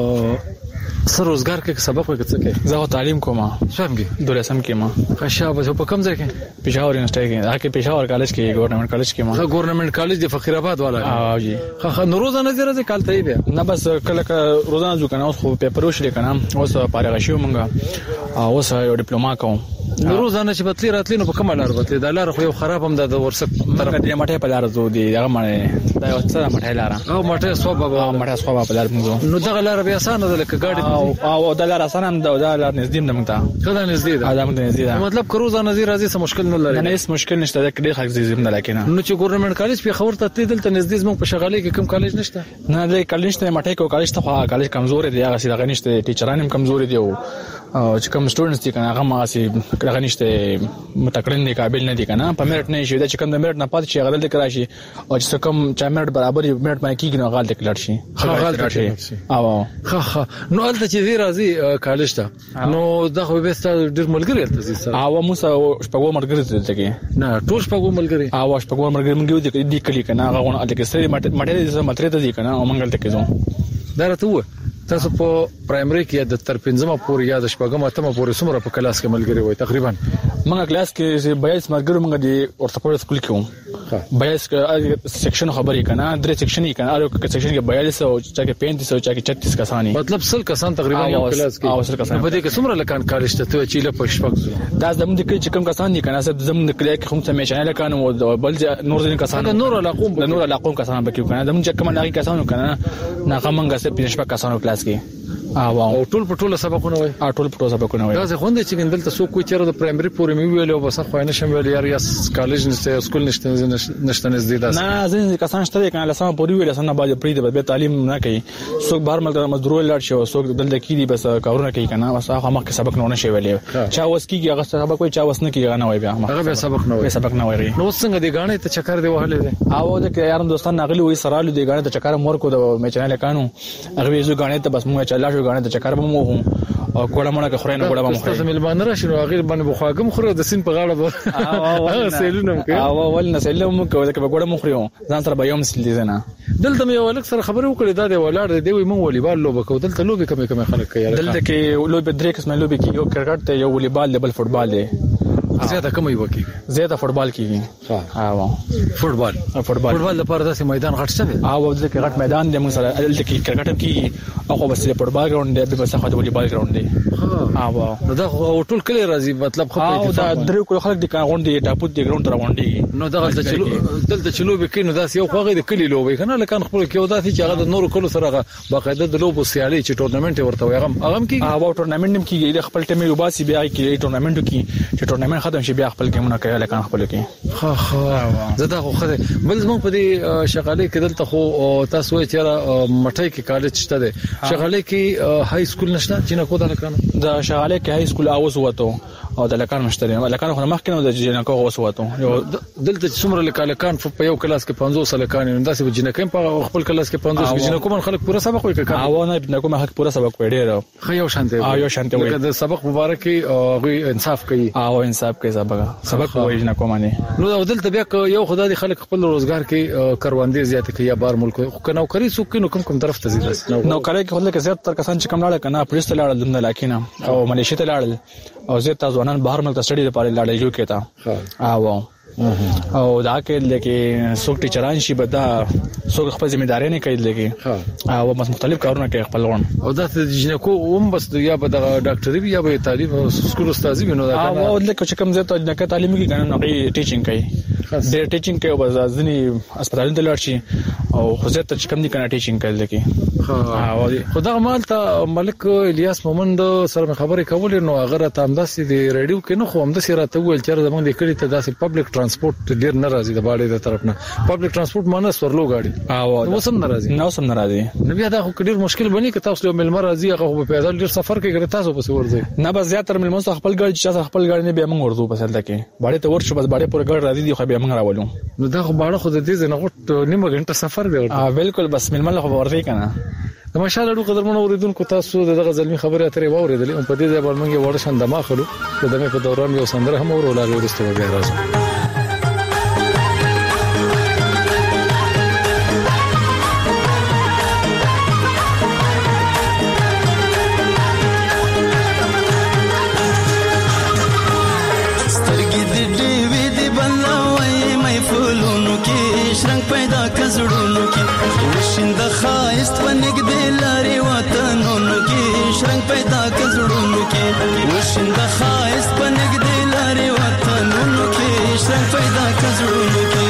سر روزګار کې سبق وکړ څه زه تعلیم کوم شام کې دولسم کې ما خشابه په کوم ځای کې پېښور یونیورسيټي کې هغه پېښور کالج کې ګورنمنت کالج کې ما ګورنمنت کالج د فقیر آباد والا او جی خو نو روزانه زیاده کال ته دی نه بس کله روزانه ځو کنه اوس خو پیپر وشل کنه اوس پاره غشیو مونږه اوس یو ډیپلوما کوم نو روزانه چې بتلی راتلی نو په کومه لار بتلی دا لار خو یو خراب هم ده ورسک طرف دې مټه په لار زو دی هغه مړ دا یو څه مټه لار او مټه سوبه مټه سوبه په لار مونږ نو دغه لار بیا اسانه ده لکه ګاډي او دا لار اسانه ده دا لار نږدې ده مونږ ته کله نږدې ده دا مونږ نږدې ده مطلب که روزانه زی راځي څه مشکل نه لري نه هیڅ مشکل نشته دا کډیر خلک زی زم نه لکه نو چې ګورنمنت کالج په خبر ته تدل ته نږدې زموږ په شغالي کې کوم کالج نشته نه دې کالج نشته مټه کو کالج ته خو کالج کمزور دی هغه سره غنښت ټیچران هم کمزور دي او چې کوم سټوډنټس دي کنه هغه ما سي غنښت متکړن دي قابل نه دي کنه په میرټ نه شي دا چې کوم د میرټ نه پات شي غلط لیکل شي او چې کوم چا میرټ برابر میرټ باندې کیږي نو غلط لیکل شي غلط شي او خا خا نو البته چې وی راځي کالج ته نو دا خو به ستاسو ډیر ملګری الته سره او مو سره شپږو ملګری ته کې نه ټول شپږو ملګری او شپږو ملګری موږ دي کلی کنه هغه غون الته کې سره مټه دې متره ته دي کنه او منګل ته کې زو دا راته و تاسو په پرایمري کې د تر پنځمه پورې یا د شپږمه اتمه پورې څومره په کلاس کې ملګری وای تقریبا موږ کلاس کې بایس ملګری موږ د اورتوپیډ سکول کې وو بایس سیکشن خبرې کنه درې سیکشن یې کنه هر سیکشن کې بیالیس او چا کې پینتیس او چا کې چتیس کسان مطلب سل کسان تقریبا یو کلاس کې او سل کسان په دې کې څومره لکان کالج ته چې له پښپک دا زموږ د کې کوم کسان دي کنه سب زموږ د کې کوم څه میشنه لکان او بل نور ځین کسان د نور علاقو د نور علاقو کسان به کې کنه زموږ کوم علاقې کسان کنه نه کومه څه پینشپک کسان کلاس کې او ټول په ټول سبقونه وای ټول په ټول سبقونه وای دا څه خوند چې ګندل تاسو کوی چیرې د پرایمري پورې مې ویل او بس خو نه شم ویل یار یا کالج نشته سکول نشته نشته نزدې ده نه ځین کسان شته کنه لسان پورې ویل سن باندې پری د به تعلیم نه کوي څوک بهر ملګری مزدور لاړ شي او څوک دلته کې دي بس کارونه کوي کنه بس هغه مخ سبق نه نشي ویلې چا وس کیږي هغه سبق وای چا وس نه کیږي نه وای بیا هغه به سبق نه وای سبق نه وای نو څنګه دی غاڼه ته چکر دی وهلې ده او د یارم دوستان نغلی وای سرالو دی غاڼه ته چکر مور کو د میچنه لکانو هغه یزو غاڼه ته بس موږ چلا شو غاڼه ته چکر به مو او کوړه مړه که خوري نه کوړه مو تاسو ملمان راشي نو غیر باندې بخواګم خوري د سین په غاړه به هغه سیلونم کې او ول نه سیلوم کوي که کوړه مو خوري ځان سره به یوم سیل دي نه دلته مې ولک سره خبرې وکړې دا دی ولاړ دی وي مونږ والیبال لوبه کو دلته لوبي کمې کمې خلک کوي دلته کې لوبي درې قسمه لوبي کې یو کرکټ ته یو والیبال دی بل فوټبال دی زیاته کوم یو کیږي زیاته فوټبال کیږي ها وا فوټبال فوټبال فوټبال لپاره داسې میدان غټ څه دی او د غټ میدان د موږ سره دلته کې کرکټ کیږي او بس د فوټبال ګراوند دی بس خو د والیبال ګراوند دی ها وا دا ټول کلی راځي مطلب خو په دا درې کول خلک د غونډې ټاپو د ګراوند تر غونډې نو دا دلته چلو دلته چلو به کینو داس یو خوغه د کلی لوبي کنه لکه خپل کې ودا چې هغه د نور کولو سره باقاعده د لوبو سیالي چې ټورنمنت ورته وي هغه هغه کې او ټورنمنت هم کیږي د خپل ټیم یو باسي بیا کې ټورنمنت کې چې ټورنمنت ختم شي بیا خپل ګیمونه کوي لکه خپل کې ها ها زدا خو خره بل زموږ په دې شغالې کې دلته خو تاسو یې چې مټای کې کالج شته ده شغالې کې های سکول نشته چې نه کو دا لکه دا شغالې کې های سکول اوس وته او د لکان مشتري لکان خو مخکې نو د جنکو اوس وته دلته څومره لکان په یو کلاس کې پنځوس لکان نو داسې جنکم په خپل کلاس کې پنځوس جنکو من خلک پوره سبق وایي کړه او نه جنکو مخ پوره سبق وایي ډیر خو یو شانته یو شانته وایي د سبق مبارک او انصاف کوي او انصاف کوي سبق سبق وایي جنکو باندې نو دلته بیا یو خدای خلک خپل روزګار کې کاروندې زیات کوي یا بار ملک خو نوکری څوک نو کوم کوم طرف ته ځي نوکری کې خلک زیات تر کسان چې کم لاړ کنه پولیس ته لاړل د لاکینه او ملیشیا ته لاړل او زیات ځوانان بهر ملک ته سټډي لپاره لاړل یو کې تا او او دا کې لکه څوک ټیچران شي بدا څوک خپل ځمېداري نه کوي لکه او مختلف کارونه کوي خپل ون او دا د جنکو هم بس یا به د ډاکټري یا به تعلیم سکول استادي وینو دا او لکه چې کوم زه ته د تعلیم کې کنه نو ټیچینګ کوي ډېر ټیچینګ کوي بس ځنی هسپتالونو ته لاړ شي او خو زه ته چې کوم دي کنه ټیچینګ کوي لکه او خدای مال ته ملک الیاس مومند سره خبرې کول نو هغه ته هم داسې د ریډیو کې نه خو هم داسې راته ویل چې زمونږ د کلی ته داسې پبلک ترانسپورت ډیر ناراضي د باندې د طرف نه پبلک ترانسپورت مانه سورلو گاډي او نو سم ناراضي نو سم ناراضي نو بیا دا خو ډیر مشکل بني که تاسو له ملمر راځي هغه په پیدل ډیر سفر کوي ګره تاسو په ورځي نه بس زیاتره ملمر خپل ګاډي چې خپل ګاډي نه به موږ ورځو په سلته کې باندې ته ورشو بس باندې پور ګاډي راځي دی خو به موږ راولو نو دا خو باندې خو د دې نه غوټ نیمه غنټه سفر دی اه بالکل بس ملمر خو ورځي کنه د ماشاءالله ډو قدر مونږ اوریدونکو تاسو دغه ځلمي خبره اترې واوریدلې په دې ځای باندې موږ وړ شان دماخلو د دمه په دوران یو سندره هم ورولاره ورسته بیا راځو شرنګ پیدا کزړونو کې وشند خایست ونګدې لاري وطنونو کې شرنګ پیدا کزړونو کې وشند خایست ونګدې لاري وطنونو کې شرنګ پیدا کزړونو کې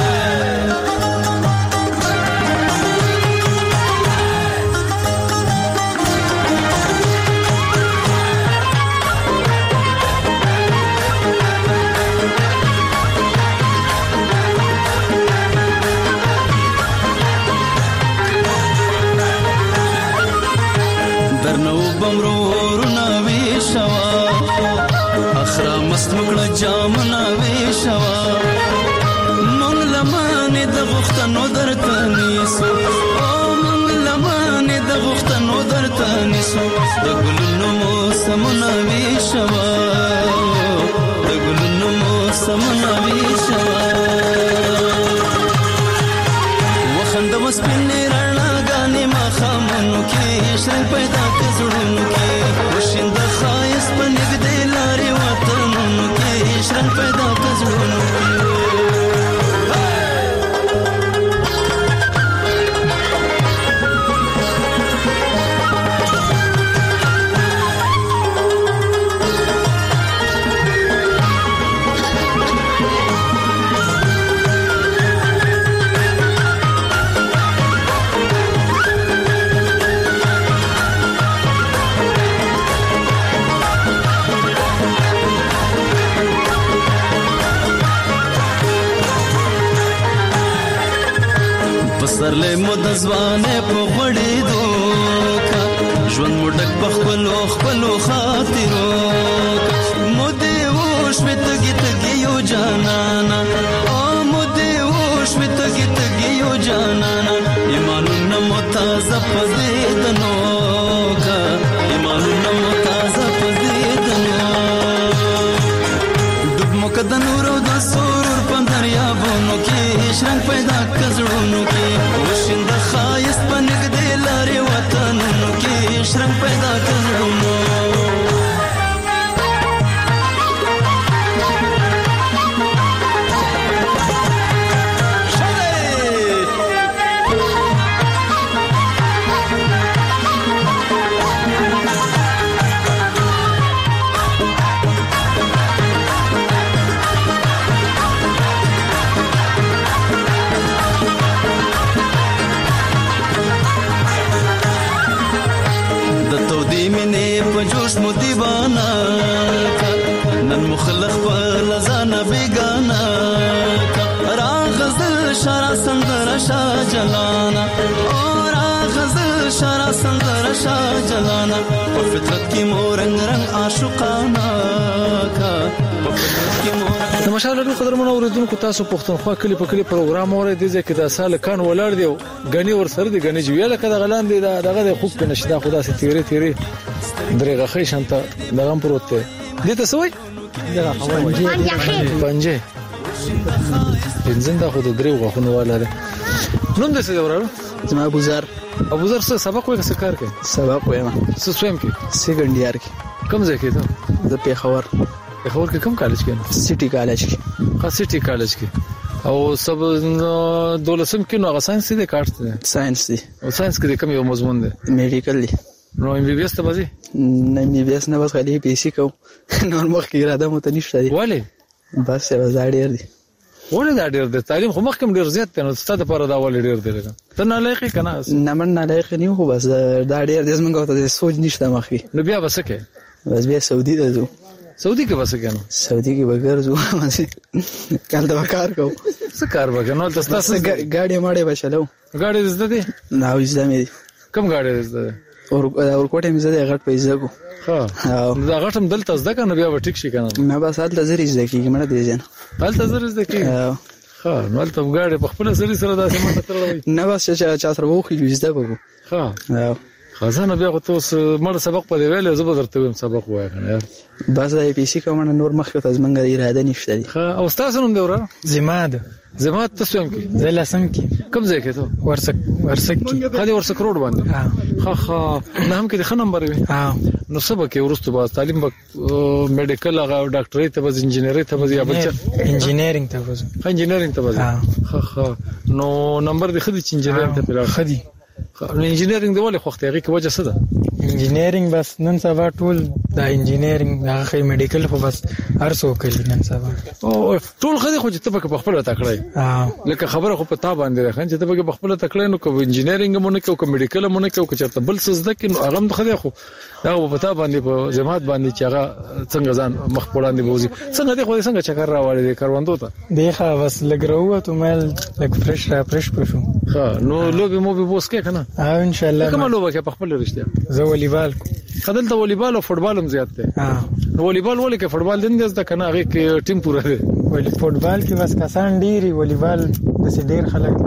جامنا ویشوا مونږ لمانه د غختنو درته نیسو او مونږ لمانه د غختنو درته نیسو د ګلونو موسمنا ویشوا د ګلونو موسمنا ویشوا وخند وسپنې رڼا غانې ما خامنو کې شرنګ پیدا کزړونو کې وشند خایس پنګ دې لاري وطنونو کې شرنګ پیدا کزړونو سرلې مود ځوانه په غړې دوکا ژوند مډک په خپل خپل خاطرو مودې وښ په تګي تګي یو جانانا او مودې وښ په تګي تګي یو جانانا ایمانونه متازه پدې دنوکا ایمانونه متازه پدې دنو دب مقد نور د سرور پندریا بونو کې شرنګ پیدا کزړونو کې وشند خایست پنګ دې لاري وطنونو کې شرنګ پیدا کزړونو مو دیوانه نن مخلق پر لزانه بیگانه راغزل شارع سندر شاه جلانا او راغزل شارع سندر شاه جلانا په فطرت کې مور رنگ رنگ عاشقانه کا په فطرت کې مور د مشال قدر منو اوریدونکو تاسو پښتونخوا کلی په کلی پروګرام اورئ د ځکه د سال کان ولر دی غنی ور سره دی غنی جویل کده غلان دی دغه د خوب کې نشدا خدا سي تیری تیری درېغه خې شانته دغه پروت دی دې ته سوې دغه پنځه پنځه انځنده خو د درې غوښنه واله نوم دې څه دی وراره زما ابوزر ابوزر څه سبق وایي څه کار کوي سبق وایم څه سویم کې سیکنډ ایئر کې کوم ځای کې ته د پیښور پیښور کې کوم کالج کې سټي کالج کې ها سټي کالج کې او سب دولسم کې نو ساينس دي کارت دي ساينس دي او ساينس کې کوم یو مضمون دی میډیکل دی نو ام بي بي اس ته بزي نه ام بي بي اس نه بس خالي پی سي کو نور مخ کې اراده مو ته نشته دی ولی بس یو زاړ دی ولې دا ډېر د تعلیم خو مخکې ډېر زیات دی نو ستاسو لپاره دا ولې ډېر دی ته نه لایق کنه نه من نه لایق نه خو بس دا ډېر د زمونږ ته سوچ نشته مخکې نو بیا بس کې بس بیا سعودي ته ځو سعودي کې بس کې نو سعودي کې بغیر ځو کال دا کار کو څه کار وکړ نو تاسو ګاډي ماړې بچلو ګاډي زده دي نه زده مې کوم ګاډي زده اور اور کوټه مې زده غټ پیسې کو ها دا غټم دلته زده کنه بیا وټیک شي کنه نه بس حالت زری زده کیږي مړه دی ځنه حالت زری زده کیږي ها نو تل ګاډي په خپل سری سره داسې ماته ترلوي نه بس چې چا سره وخی زده کو ها خزانه بیا خو تاسو مړ سبق په دی ویل زه به درته ویم سبق وای کنه بس د پی سي کوم نور مخکې ته زمونږ اراده نشته دي ها او تاسو نوم دی ورا زماد زماد تاسو هم کې زه لسم کې کوم ځای کې ته ورسک ورسک کې خالي ورسک روډ باندې ها ها نه هم کې د خ نمبر وي ها نو سبق کې ورستو با تعلیم میډیکل هغه ډاکټري ته بز انجینری ته بز یا بل څه انجینرینګ ته بز انجینرینګ ته بز ها ها نو نمبر د خدي انجینرینګ ته پیلا خدي نو انجینرینګ دی ولې خوخته هغه کې وجه څه ده انجینرینګ بس نن سبا ټول د انجینرینګ هغه میډیکل خو بس هر څوک کوي نن سبا او ټول خدي خو چې ته په خپل تکړه ها لکه خبره خو پتا باندې راخن چې ته په خپل تکړه نو کو انجینرینګ مونږ کو کو میډیکل مونږ کو چې بل څه زده کین هغه هم خدي خو دا په پتا باندې په جماعت باندې چې هغه څنګه ځان مخ وړاندې بوزي څنګه دی خو څنګه چکر راوړی دی کاروندو ته دی ښه بس لګرو ته مل لګ فرش را فرش پښو ها نو لوبي مو به بوس کې کنه ها ان شاء الله کوم لوبه کې په خپل رښتیا زه والیبال خدل ته والیبال او فوټبال هم زیات دی ها والیبال ولې کې فوټبال دین دې ځکه کنه هغه کې ټیم پوره دی ولی فوټبال کې بس کسان ډیری والیبال د ډیر خلک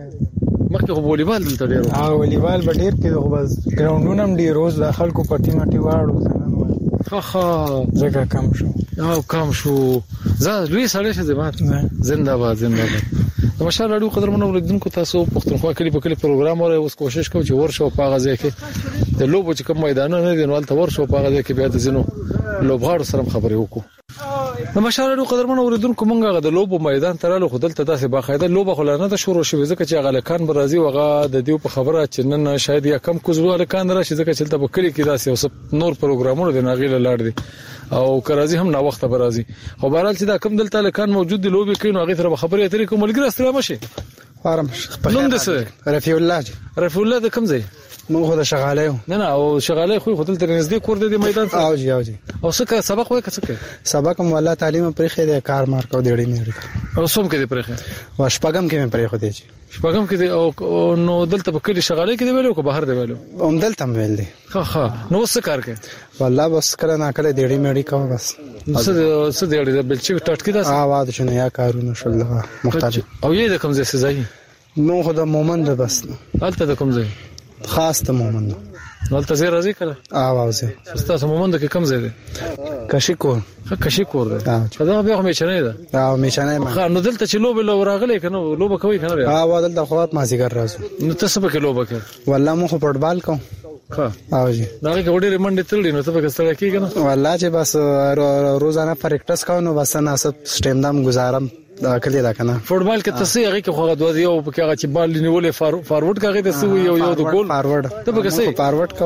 مخکې خو والیبال دلته ډیر ها والیبال به ډیر کې خو بس ګراوندونه هم ډیر روز د خلکو پټی مټی واړو ها ها ځکه کم شو او کم شو زه لوی سړی شه زمات زنده باد زنده باد د مشال اړو قدر منو ولدونکو تاسو پښتونخوا کلی په کلی پروګرام اورئ اوس کوشش کوم چې ورشو په غزه کې د لوبو چې کوم میدان نه دی نو تل ورشو په غزه کې بیا د زینو لوبغاړو سره خبرې وکړو د مشال اړو قدر منو ولدونکو مونږه د لوبو میدان تراله خودل ته داسې باقاعده لوبه خلانه ته شروع شوې ځکه چې غلکان برازي وغه د دیو په خبره چې نن شاید یا کم کوزو غلکان راشي ځکه چې په کلی کې داسې اوس نور پروګرامونه د ناغیله لاړ دي او کرازي هم نا وخت برازي خو بهرحال چې دا کم دلته لکان موجود دی لوبي کینو هغه تر خبرې اترې کوم ملګری استلام شي فارم نوم د څه رفیع الله رفیع الله د کوم ځای مو خو د شغاله نه نه او شغاله خو خپل تر نږدې کور دی میدان او جی او جی او څه سبق وای څه سبق هم والله تعلیم پرې خې کار مار کو دیړې مې او سوم کې دی پرې خې واش پغم کې مې پرې خو دی شپږم کې دی او نو دلته په کلی شغاله کې دی ویلو کو بهر دی ویلو هم دلته ویل دی ها ها نو څه کار کوي والله بس کله نه کله دیړې مې کوم بس څه څه دیړې بل چې ټټ کې دا اواز شنو یا کارونه شله مختلف او یې د کوم ځای ځای نو خو د مومند بس حالت د کوم ځای خاص ته مومند نو ته زه راځي کړه اواز تاسو مومند کې کوم ځای دی کشي کور ها کشي کور دی دا بیا مې چنه ده او مې چنه ما خا نو دلته چې لوبه لو راغلې کنه لوبه کوي کنه ها ودل د خوات ما زیګر راځو نو تاسو به کې لوبه کوي والله مو خو فوټبال کوم ها او جی دا کې وړي منډه تللی نو ته به ستړی کیږي نه والله چې بس روزانه پریکټس کوم نو بس نه سب سټیم دام گزارم دا کلی دا کنه فوټبال کې تاسو هغه کې خو غوډ یو په هغه چې بال نیولې فارورډ کاغه تاسو یو یو د ګول فارورډ ته به څه فارورډ کو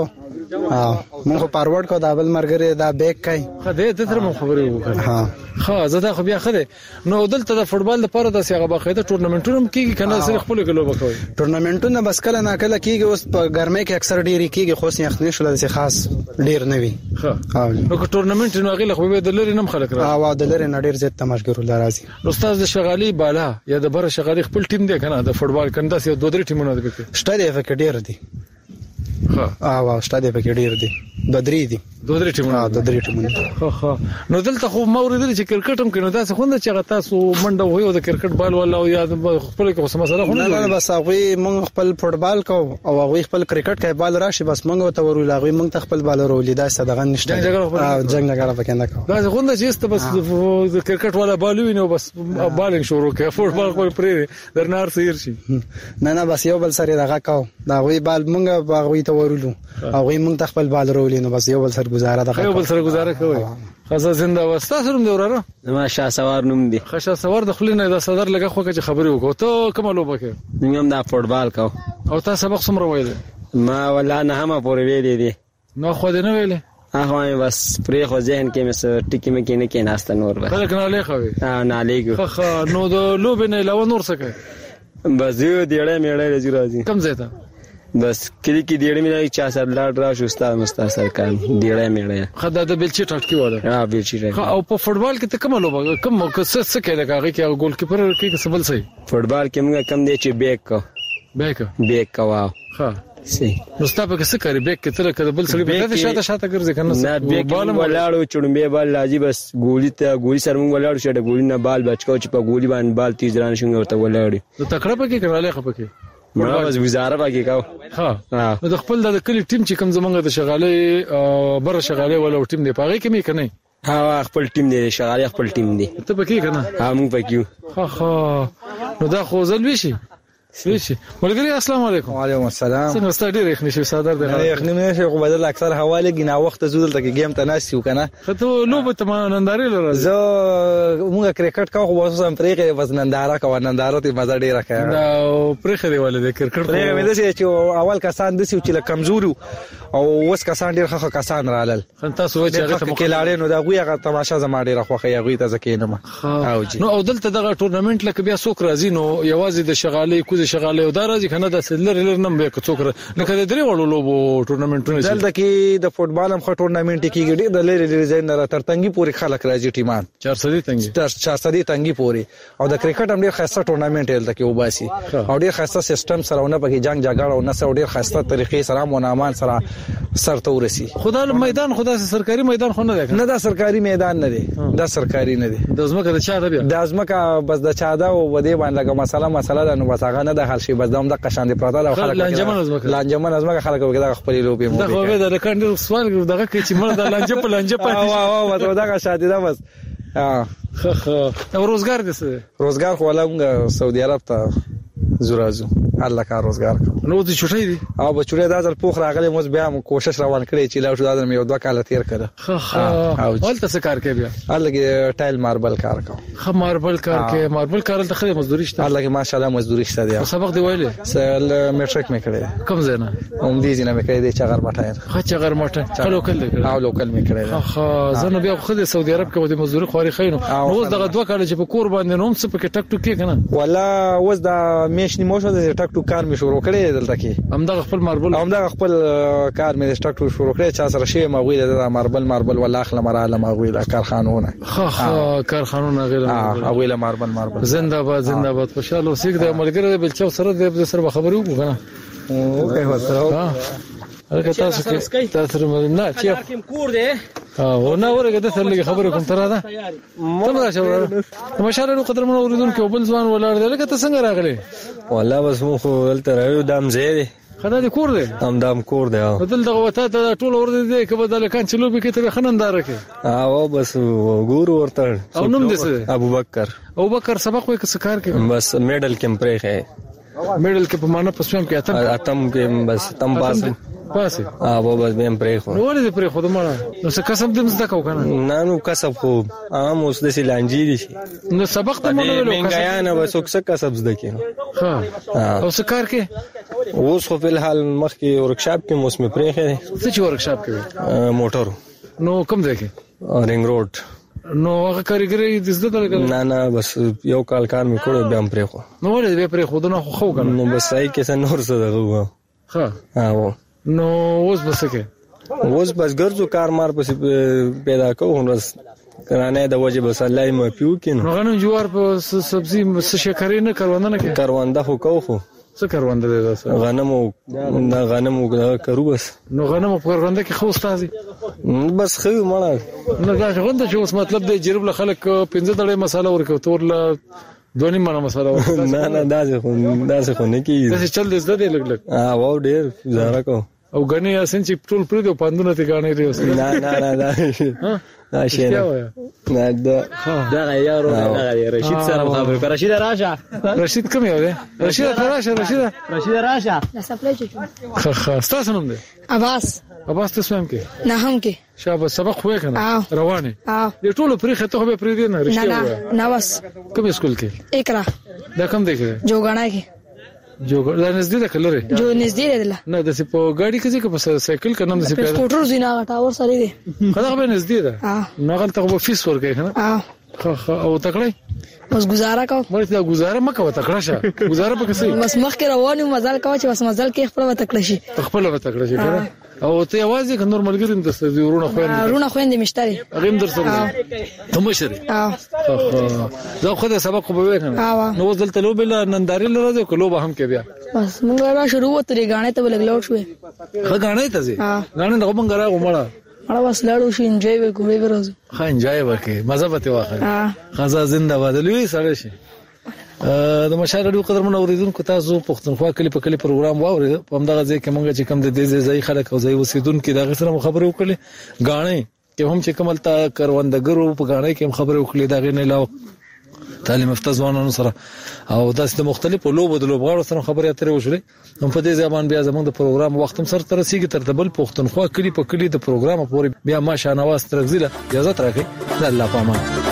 ها موږ فارورډ کو دا بل مرګره دا بیک کوي خدای ته تر مو خبرې وکړه ها ها زدا خو بیا خده نو دلته د فوټبال لپاره د سیاغه باقاعده ټورنمنټونه کیږي کنه سره خپل کلو وکوي ټورنمنټونه بس کله نه کله کیږي اوس په ګرمۍ کې اکثر ډیری کیږي خو سي یخني شول د خاص ډیر نه وي ها نو ټورنمنټ نو غیله خو به د لری نم خلک را ها د لری نه ډیر زیات تماشګرو لرازي استاد د شغالي بالا یا د بر شغالي خپل ټیم دی کنه د فوټبال کنده سي دوه درې ټیمونه دي شته دی فکر ډیر دي ها ها شته دی فکر ډیر دي بدري دي دوه درې ټیمونه دوه درې ټیمونه ها ها نو دلته خو مورید چې کرکټ هم کینو دا څه خوند چې تاسو منډه وایو د کرکټ بال ولا او یا خپل کوم مسله خو نه نه بس هغه مونږ خپل فوټبال کو او هغه خپل کرکټ کوي بال راشي بس مونږ ته ورول هغه مونږ خپل بال ورول دا صدغه نشته جنگ نه غره پکې نه کو دا خوند چې است بس د کرکټ ولا بال وینو بس بالینګ شروع کوي فوټبال خو پرې درنار سیر شي نه نه بس یو بل سره دغه کو دا وی بال مونږ هغه ته ورولو هغه مونږ ته خپل بال ورول نو بس یو بل سره گزاره ده یو بل سره گزاره کوي خاصه زنده واسطه سره دوراره ما شاه سوار نوم دي خاصه سوار د خلینو د صدر لګه خو کې خبرې وکړو ته کومه لوبه کې نیم دا فوټبال کو او تاسو سبق څومره ویل ما ولا نه هم پورې ویلې دي نو خو دې نه ویلې هغه بس پرې خو ذهن کې مې ټکی مې کې نه کې ناست نور بس بلک نه لیکوي ها نه لیکو خو نو د لوبې نه علاوه نور څه کوي بس یو دیړې میړې راځي کم ځای ته بس کلی کې دیړې مې چا سره لاړ را شو استاد مستاسر کان دیړې مې خدای د بلچی ټاټکی وره ها بلچی او په فوټبال کې ته کوم لوبه کوم څه څه کوي هغه کې ګول کیپر کې څه بل څه فوټبال کې موږ کم دی چې بیک کو بیک بیک کو واو ها سي نو ستاسو کې څه کوي بیک کې تر کده بل سړي په شاته شاته ګرځي کنه نه بیک بال ولاړو چړمبه بال لازم بس ګولي ته ګولي سره موږ ولاړو چې د ګولي نه بال بچکو چې په ګولي باندې بال تیز ران شو ورته ولاړی نو تکړه پکې کړاله خپکه ما بس وزاره پکې کاو ها نو د خپل د کلی ټیم چې کوم زمونږ د شغاله بر شغاله ولا ټیم دی پاره کې مې کنه ها خپل ټیم دی شغاله خپل ټیم دی ته پکې کنه ها موږ پکې ها ها نو دا خو زل وشي وشي ملګری السلام علیکم وعلیکم السلام څنګه ستاسو ډیر یخني شو صادر دی نه یخني نه شي خو بدل اکثر حواله گنا وخت زودل ته گیم ته ناسیو کنه ته لوبه ته ننداري لره زه موږ کرکټ کا خو واسه سم پرېږه وز ننداره کا ننداره ته مزه ډیره کوي دا پرېخه دی ولې کرکټ پرېږه مې دسي چې اول کسان دسي چې کمزوري او وس کسان ډیر ښه کسان رالل تاسو چې هغه ته کلاړې نو دا غوي تماشا زما ډیره خوخه هغه ته ځکینم او جی نو او دلته دغه ټورنمنت لکه بیا څوک راځي نو یوازې د شغالې کوزه شغالې او دا کنه د سلر لر نم به څوک لکه د درې وړو لوبو ټورنمنټونه دلته کې د فوټبال هم خو ټورنمنت کېږي د لری لری ځای نه ترتنګي پوری خلک راځي ټیمان چار سو دي تنګي چار سو دي تنګي پوری او د کرکټ هم ډیر خاصه ټورنمنت دلته کې وباسي او ډیر خاصه سیستم سره ونه پکې جنگ جګړه او نه سره ډیر خاصه طریقې سره مونامان سره سرته ورسي خدای میدان خدای سرکاري میدان خو نه دی نه دا سرکاري میدان نه دی دا سرکاري نه دی د ازمکه د چا ده بیا د ازمکه بس د چا ده او ودی باندې لګه مسله مسله ده نو بس هغه نه د حل شي بس د قشان دی پراته او خلک لانجمن ازمکه لانجمن ازمکه خلک وګدا خپل لوبي مو دا خو به د کاندل سوال دغه کې چې مړه د لانجه په لانجه پاتې وا وا وا دا شادي ده بس ها خ او روزګار دي څه روزګار خو ولا سعودي عرب ته زورازو الله کا روزګار نو د چټي دي او به چوره دازل پوخ راغلی موږ بیا مو کوشش روان کړی چې لا شو دازل مې یو دوه کال تیر کړه خ خ اول څه کار کوي بیا الله ټایل ماربل کار کوم خ ماربل کار کوي ماربل کار ته خدمت مزدوري شته الله کې ماشاءالله مزدوري شته دی سبق دی ویلې سل میټریک مې کړی کوم زنه هم دې زنه مې کړی دی چغر مټایر خ چغر مټه لوکل دی او لوکل مې کړی خ زنه بیا خو د سعودي عرب کې د مزدوري خوري خینو نو دغه دوه کال چې په کور باندې نوم څه پکې ټک ټک کې کنه ولا وز دا میشنی موشو د ټک ټک کار مې شروع کړی دلته کې همدغه خپل ماربل همدغه خپل کار مې ټک ټک شروع کړی چا سره شی مغوی د ماربل ماربل ولا اخله مراله مغوی د کارخانهونه خ خ کارخانهونه غیر او ویله ماربل ماربل زنده باد زنده باد خوشاله اوسېګ د ملګری بل چا سره د سره خبرو وکړه او کوي وسره هغه تاسو کې تاسو نه چې کور دی او نه ورګه د سره لګي خبرې کوم تر دا تم راشه مشاله قدر مون اوریدون کې وبل ځوان ولاړ دی لکه ته څنګه راغلی والله بس مو خو دلته راو دام زیری خدای دې کور دی هم دام کور دی بدل دغه وته ته ټول ور دي کې بدل کان چلو به کې ته خنندار کې او بس ګور ورته او نوم دې څه ابو بکر ابو بکر سبق وې څه کار کوي بس میډل کې پرې میډل کې په معنا پسوم کې اتم اتم کې بس تم پاس پاسه او بس بهم پرې خو نو ولې پرې خو دمړه نو څه کسب دې مزدا کو کنه نه نو کسب خو عام اوس د سیلانجی دي نو سبق ته مونږ له منګیا نه بس څه کسب زده کینو ها او څه کار کې اوس خو په حال مخکې ورکشاپ کې موسم پرې خې څه چې ورکشاپ کې موټر نو کوم ځای کې رنګ روډ نو هغه کاریګری د زده کړل نه نه بس یو کال کار مې کړو بیا هم پرې خو نو ولې بیا پرې خو نه خو خو کنه نو بس ای کې څه نور څه دغه ها ها نو اوس بس کې اوس بس ګرځو کار مار پسې پیدا کوو بس کرانه د وجه بس الله یې مپیو کینو نو غنم جوار په سبزی څه شکرې نه کارونه نه کوي کارونده خو کو خو څه کارونده دي تاسو غنم او غنم او کرو بس نو غنم په کارونده کې خو استاد بس خو مړه نو دا غونډه چې اوس مطلب دی جرب له خلک پنځه ډړې مساله ورکو تور له دونی مانه مساله ورکو نه نه دا څه دا څه خو نه کیږي دا چل دې زده دی لګ لګ ها واو ډیر زاره کو او غنی اسن چې ټول پرې د پاندونه ته غاڼې لري نه نه نه دا دا شي نه دا دا یارو دا رشید سره خبرې پر رشید راشه رشید کوم یو دی رشید راشه رشید رشید راشه دا سپلای چو خ خ تاسو نوم دی عباس عباس تاسو هم کې نه هم کې شابه سبق خو کنه روانه اه دې ټول پرې خته خو به پرې دی نه رشید نه نه بس کوم سکول کې اقرا دا کوم دی کې جوګاڼه کې جو دا نږدې ده کلره جو نږدې ده نه د سپو गाड़ी کې په سایکل کنه د سپو سکوټر زینا ټاور سره دی خدای به نږدې ده نه غلطه به فیس ورکې کنه اه خ خ او تکړه بس گزاره کو مړ ته گزاره مکه و تکړه شه گزاره پکې سي بس مخ کې روانو مزل کو چې بس مزل کې خپل و تکړه شي خپل و تکړه شي کنه او ته आवाज کې نور ملګری د ورونه خويند ورونه خويند مشتري هغه در سره ته مشري اه دا خو د سبق به وکنه نو دلته لو بل ننداري لراځو کلو به هم کې بیا بس موږ را شروع وتري غاڼه ته لګلوټ شوې خه غاڼه ته زی غاڼه نه کوم غرا غمړه اړه بس لاړو شي انجوي وکړو به روز خه انجوي وکړي مزه به ته واخلې خزا زنده‌باد لوي سره شي د مشال رادیو قدرمن اوریدونکو تاسو پښتونخوا کلی په کلی پروګرام واورید په همدغه ځای کې مونږ چې کم د دې ځای خلک او ځای اوسیدونکو دغه سره خبرې وکړلې غاڼې کې هم چې کوملتا کروندګرو په غاڼې کې خبرې وکړلې دغه نه علاوه تعلیم یافته ځوانانو سره او داسې د مختلفو لوبو د لوبغاړو سره خبرې اترې وشولې هم په دې ځبان بیا زموږ د پروګرام وخت هم سره تر رسیدي تر دبل پښتونخوا کلی په کلی د پروګرام پورې بیا ما شانواز ترغزیله اجازه راکړئ د الله پامان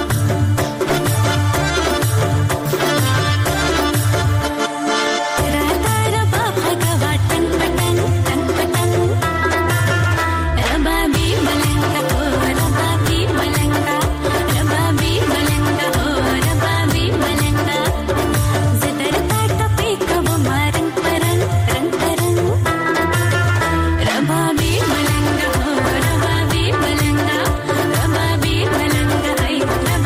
Bye.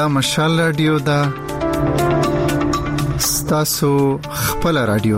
دا مشال رادیو دا ستاسو خپل رادیو.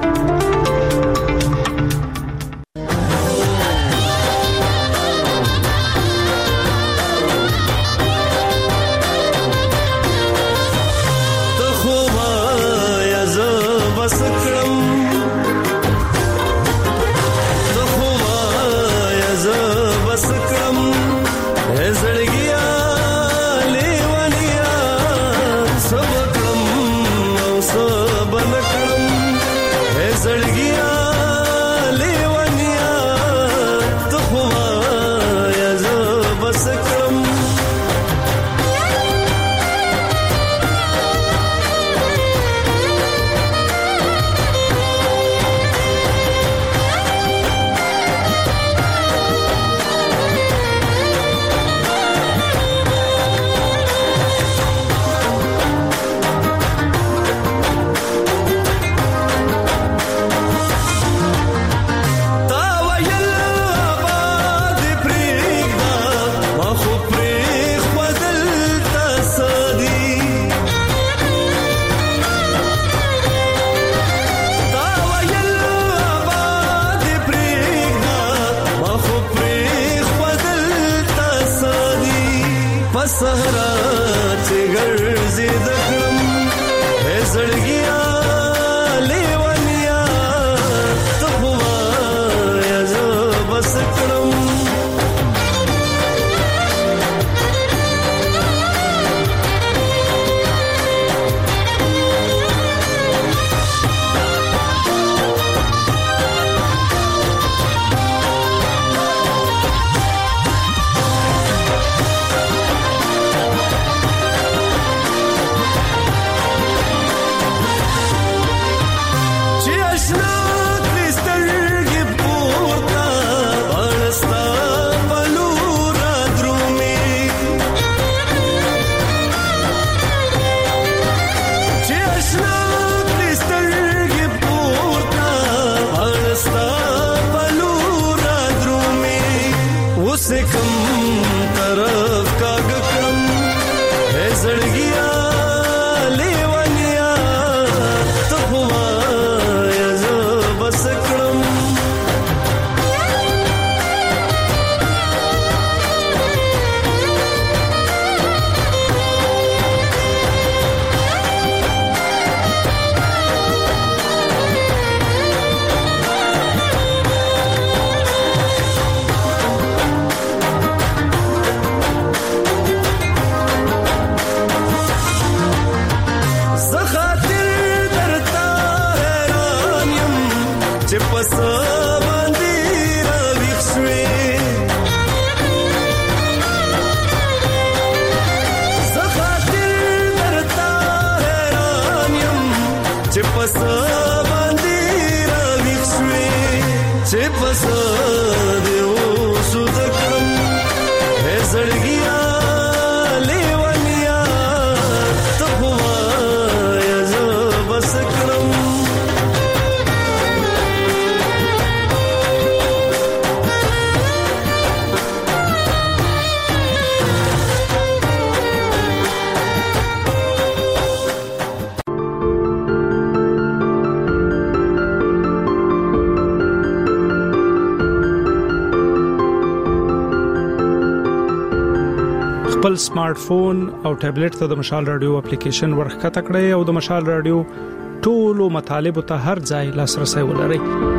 خپل سمارټ فون او ټابلیټ ته د مشال رادیو اپلیکیشن ورخته کړئ او د مشال رادیو ټولو مطالب ته هر ځای لاسرسي ولرئ.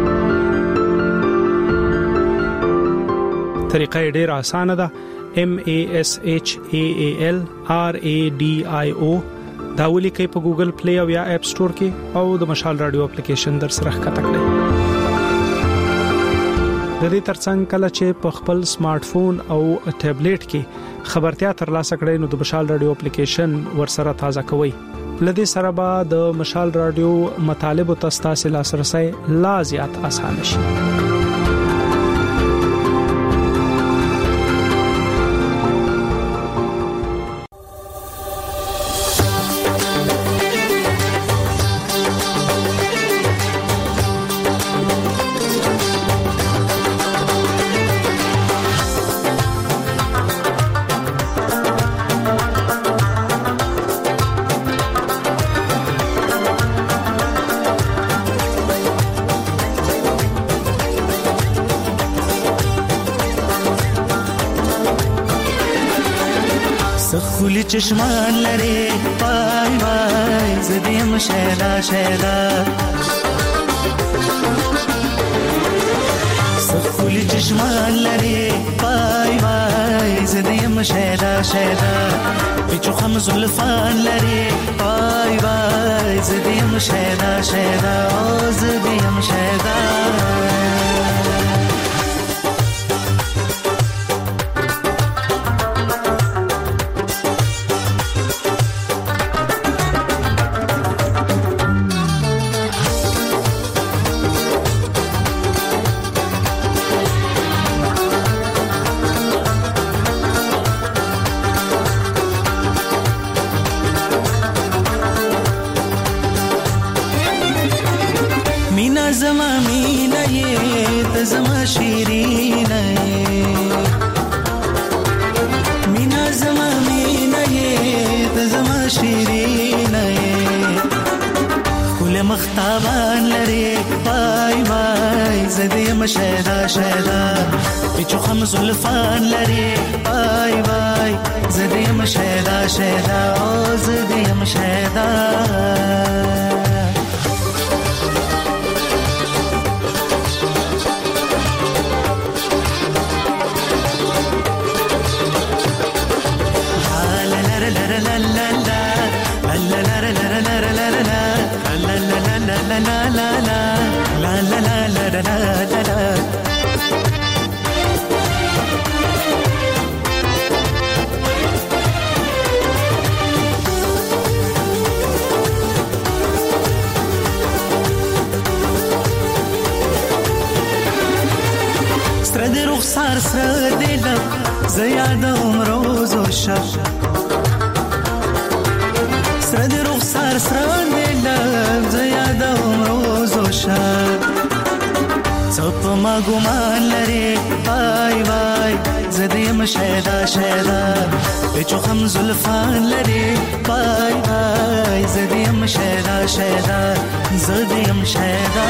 طریقه ډیره اسانه ده. M A S H A A L R A D I O دا ولیکئ په ګوګل پلی او یا اپ سٹور کې او د مشال رادیو اپلیکیشن در سره ښکته کړئ. د دې ترڅنګ کله چې په خپل سمارټ فون او ټابلیټ کې خبرتیا ترلاسه کړئ نو د مشال رادیو اپلیکیشن ورسره تازه کوئ. لدې سره به د مشال رادیو مطالب او تاسو لاسرسي لا زیات آسان شي. خولي چشمان لري وای وای زدیم شهدا شهدا خولي چشمان لري وای وای زدیم شهدا شهدا پیچو خم زلفان لري وای وای زدیم شهدا شهدا زدیم شهدا زما مینه یې ته زما شیرینه مینا زما مینه یې ته زما شیرینه کله مختابان لري وای وای زدي مشهدا شهدا پیچو خم زلفان لري وای وای زدي مشهدا شهدا او زدي مشهدا سره د رخسار سره د لب زیاده عمر و شب سره د رخسار سره د لب زیاده عمر و شب څوپ ما ګمان لري وای وای زدیم شهدا شهدا پیچو خم زلفان لري وای وای زدیم شهدا شهدا زدیم شهدا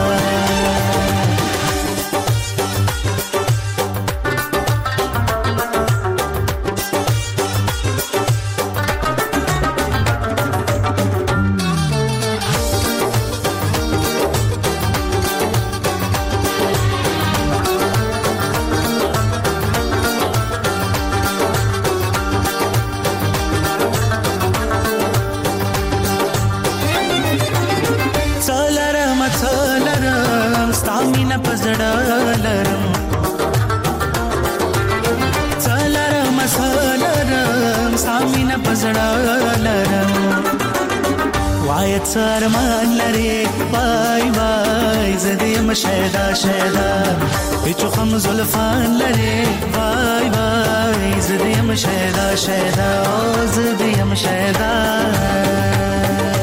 سرمان لري وای وای زدیم شهدا شهدا پیچو خم زلفان لري وای وای زدیم شهدا شهدا او زدیم شهدا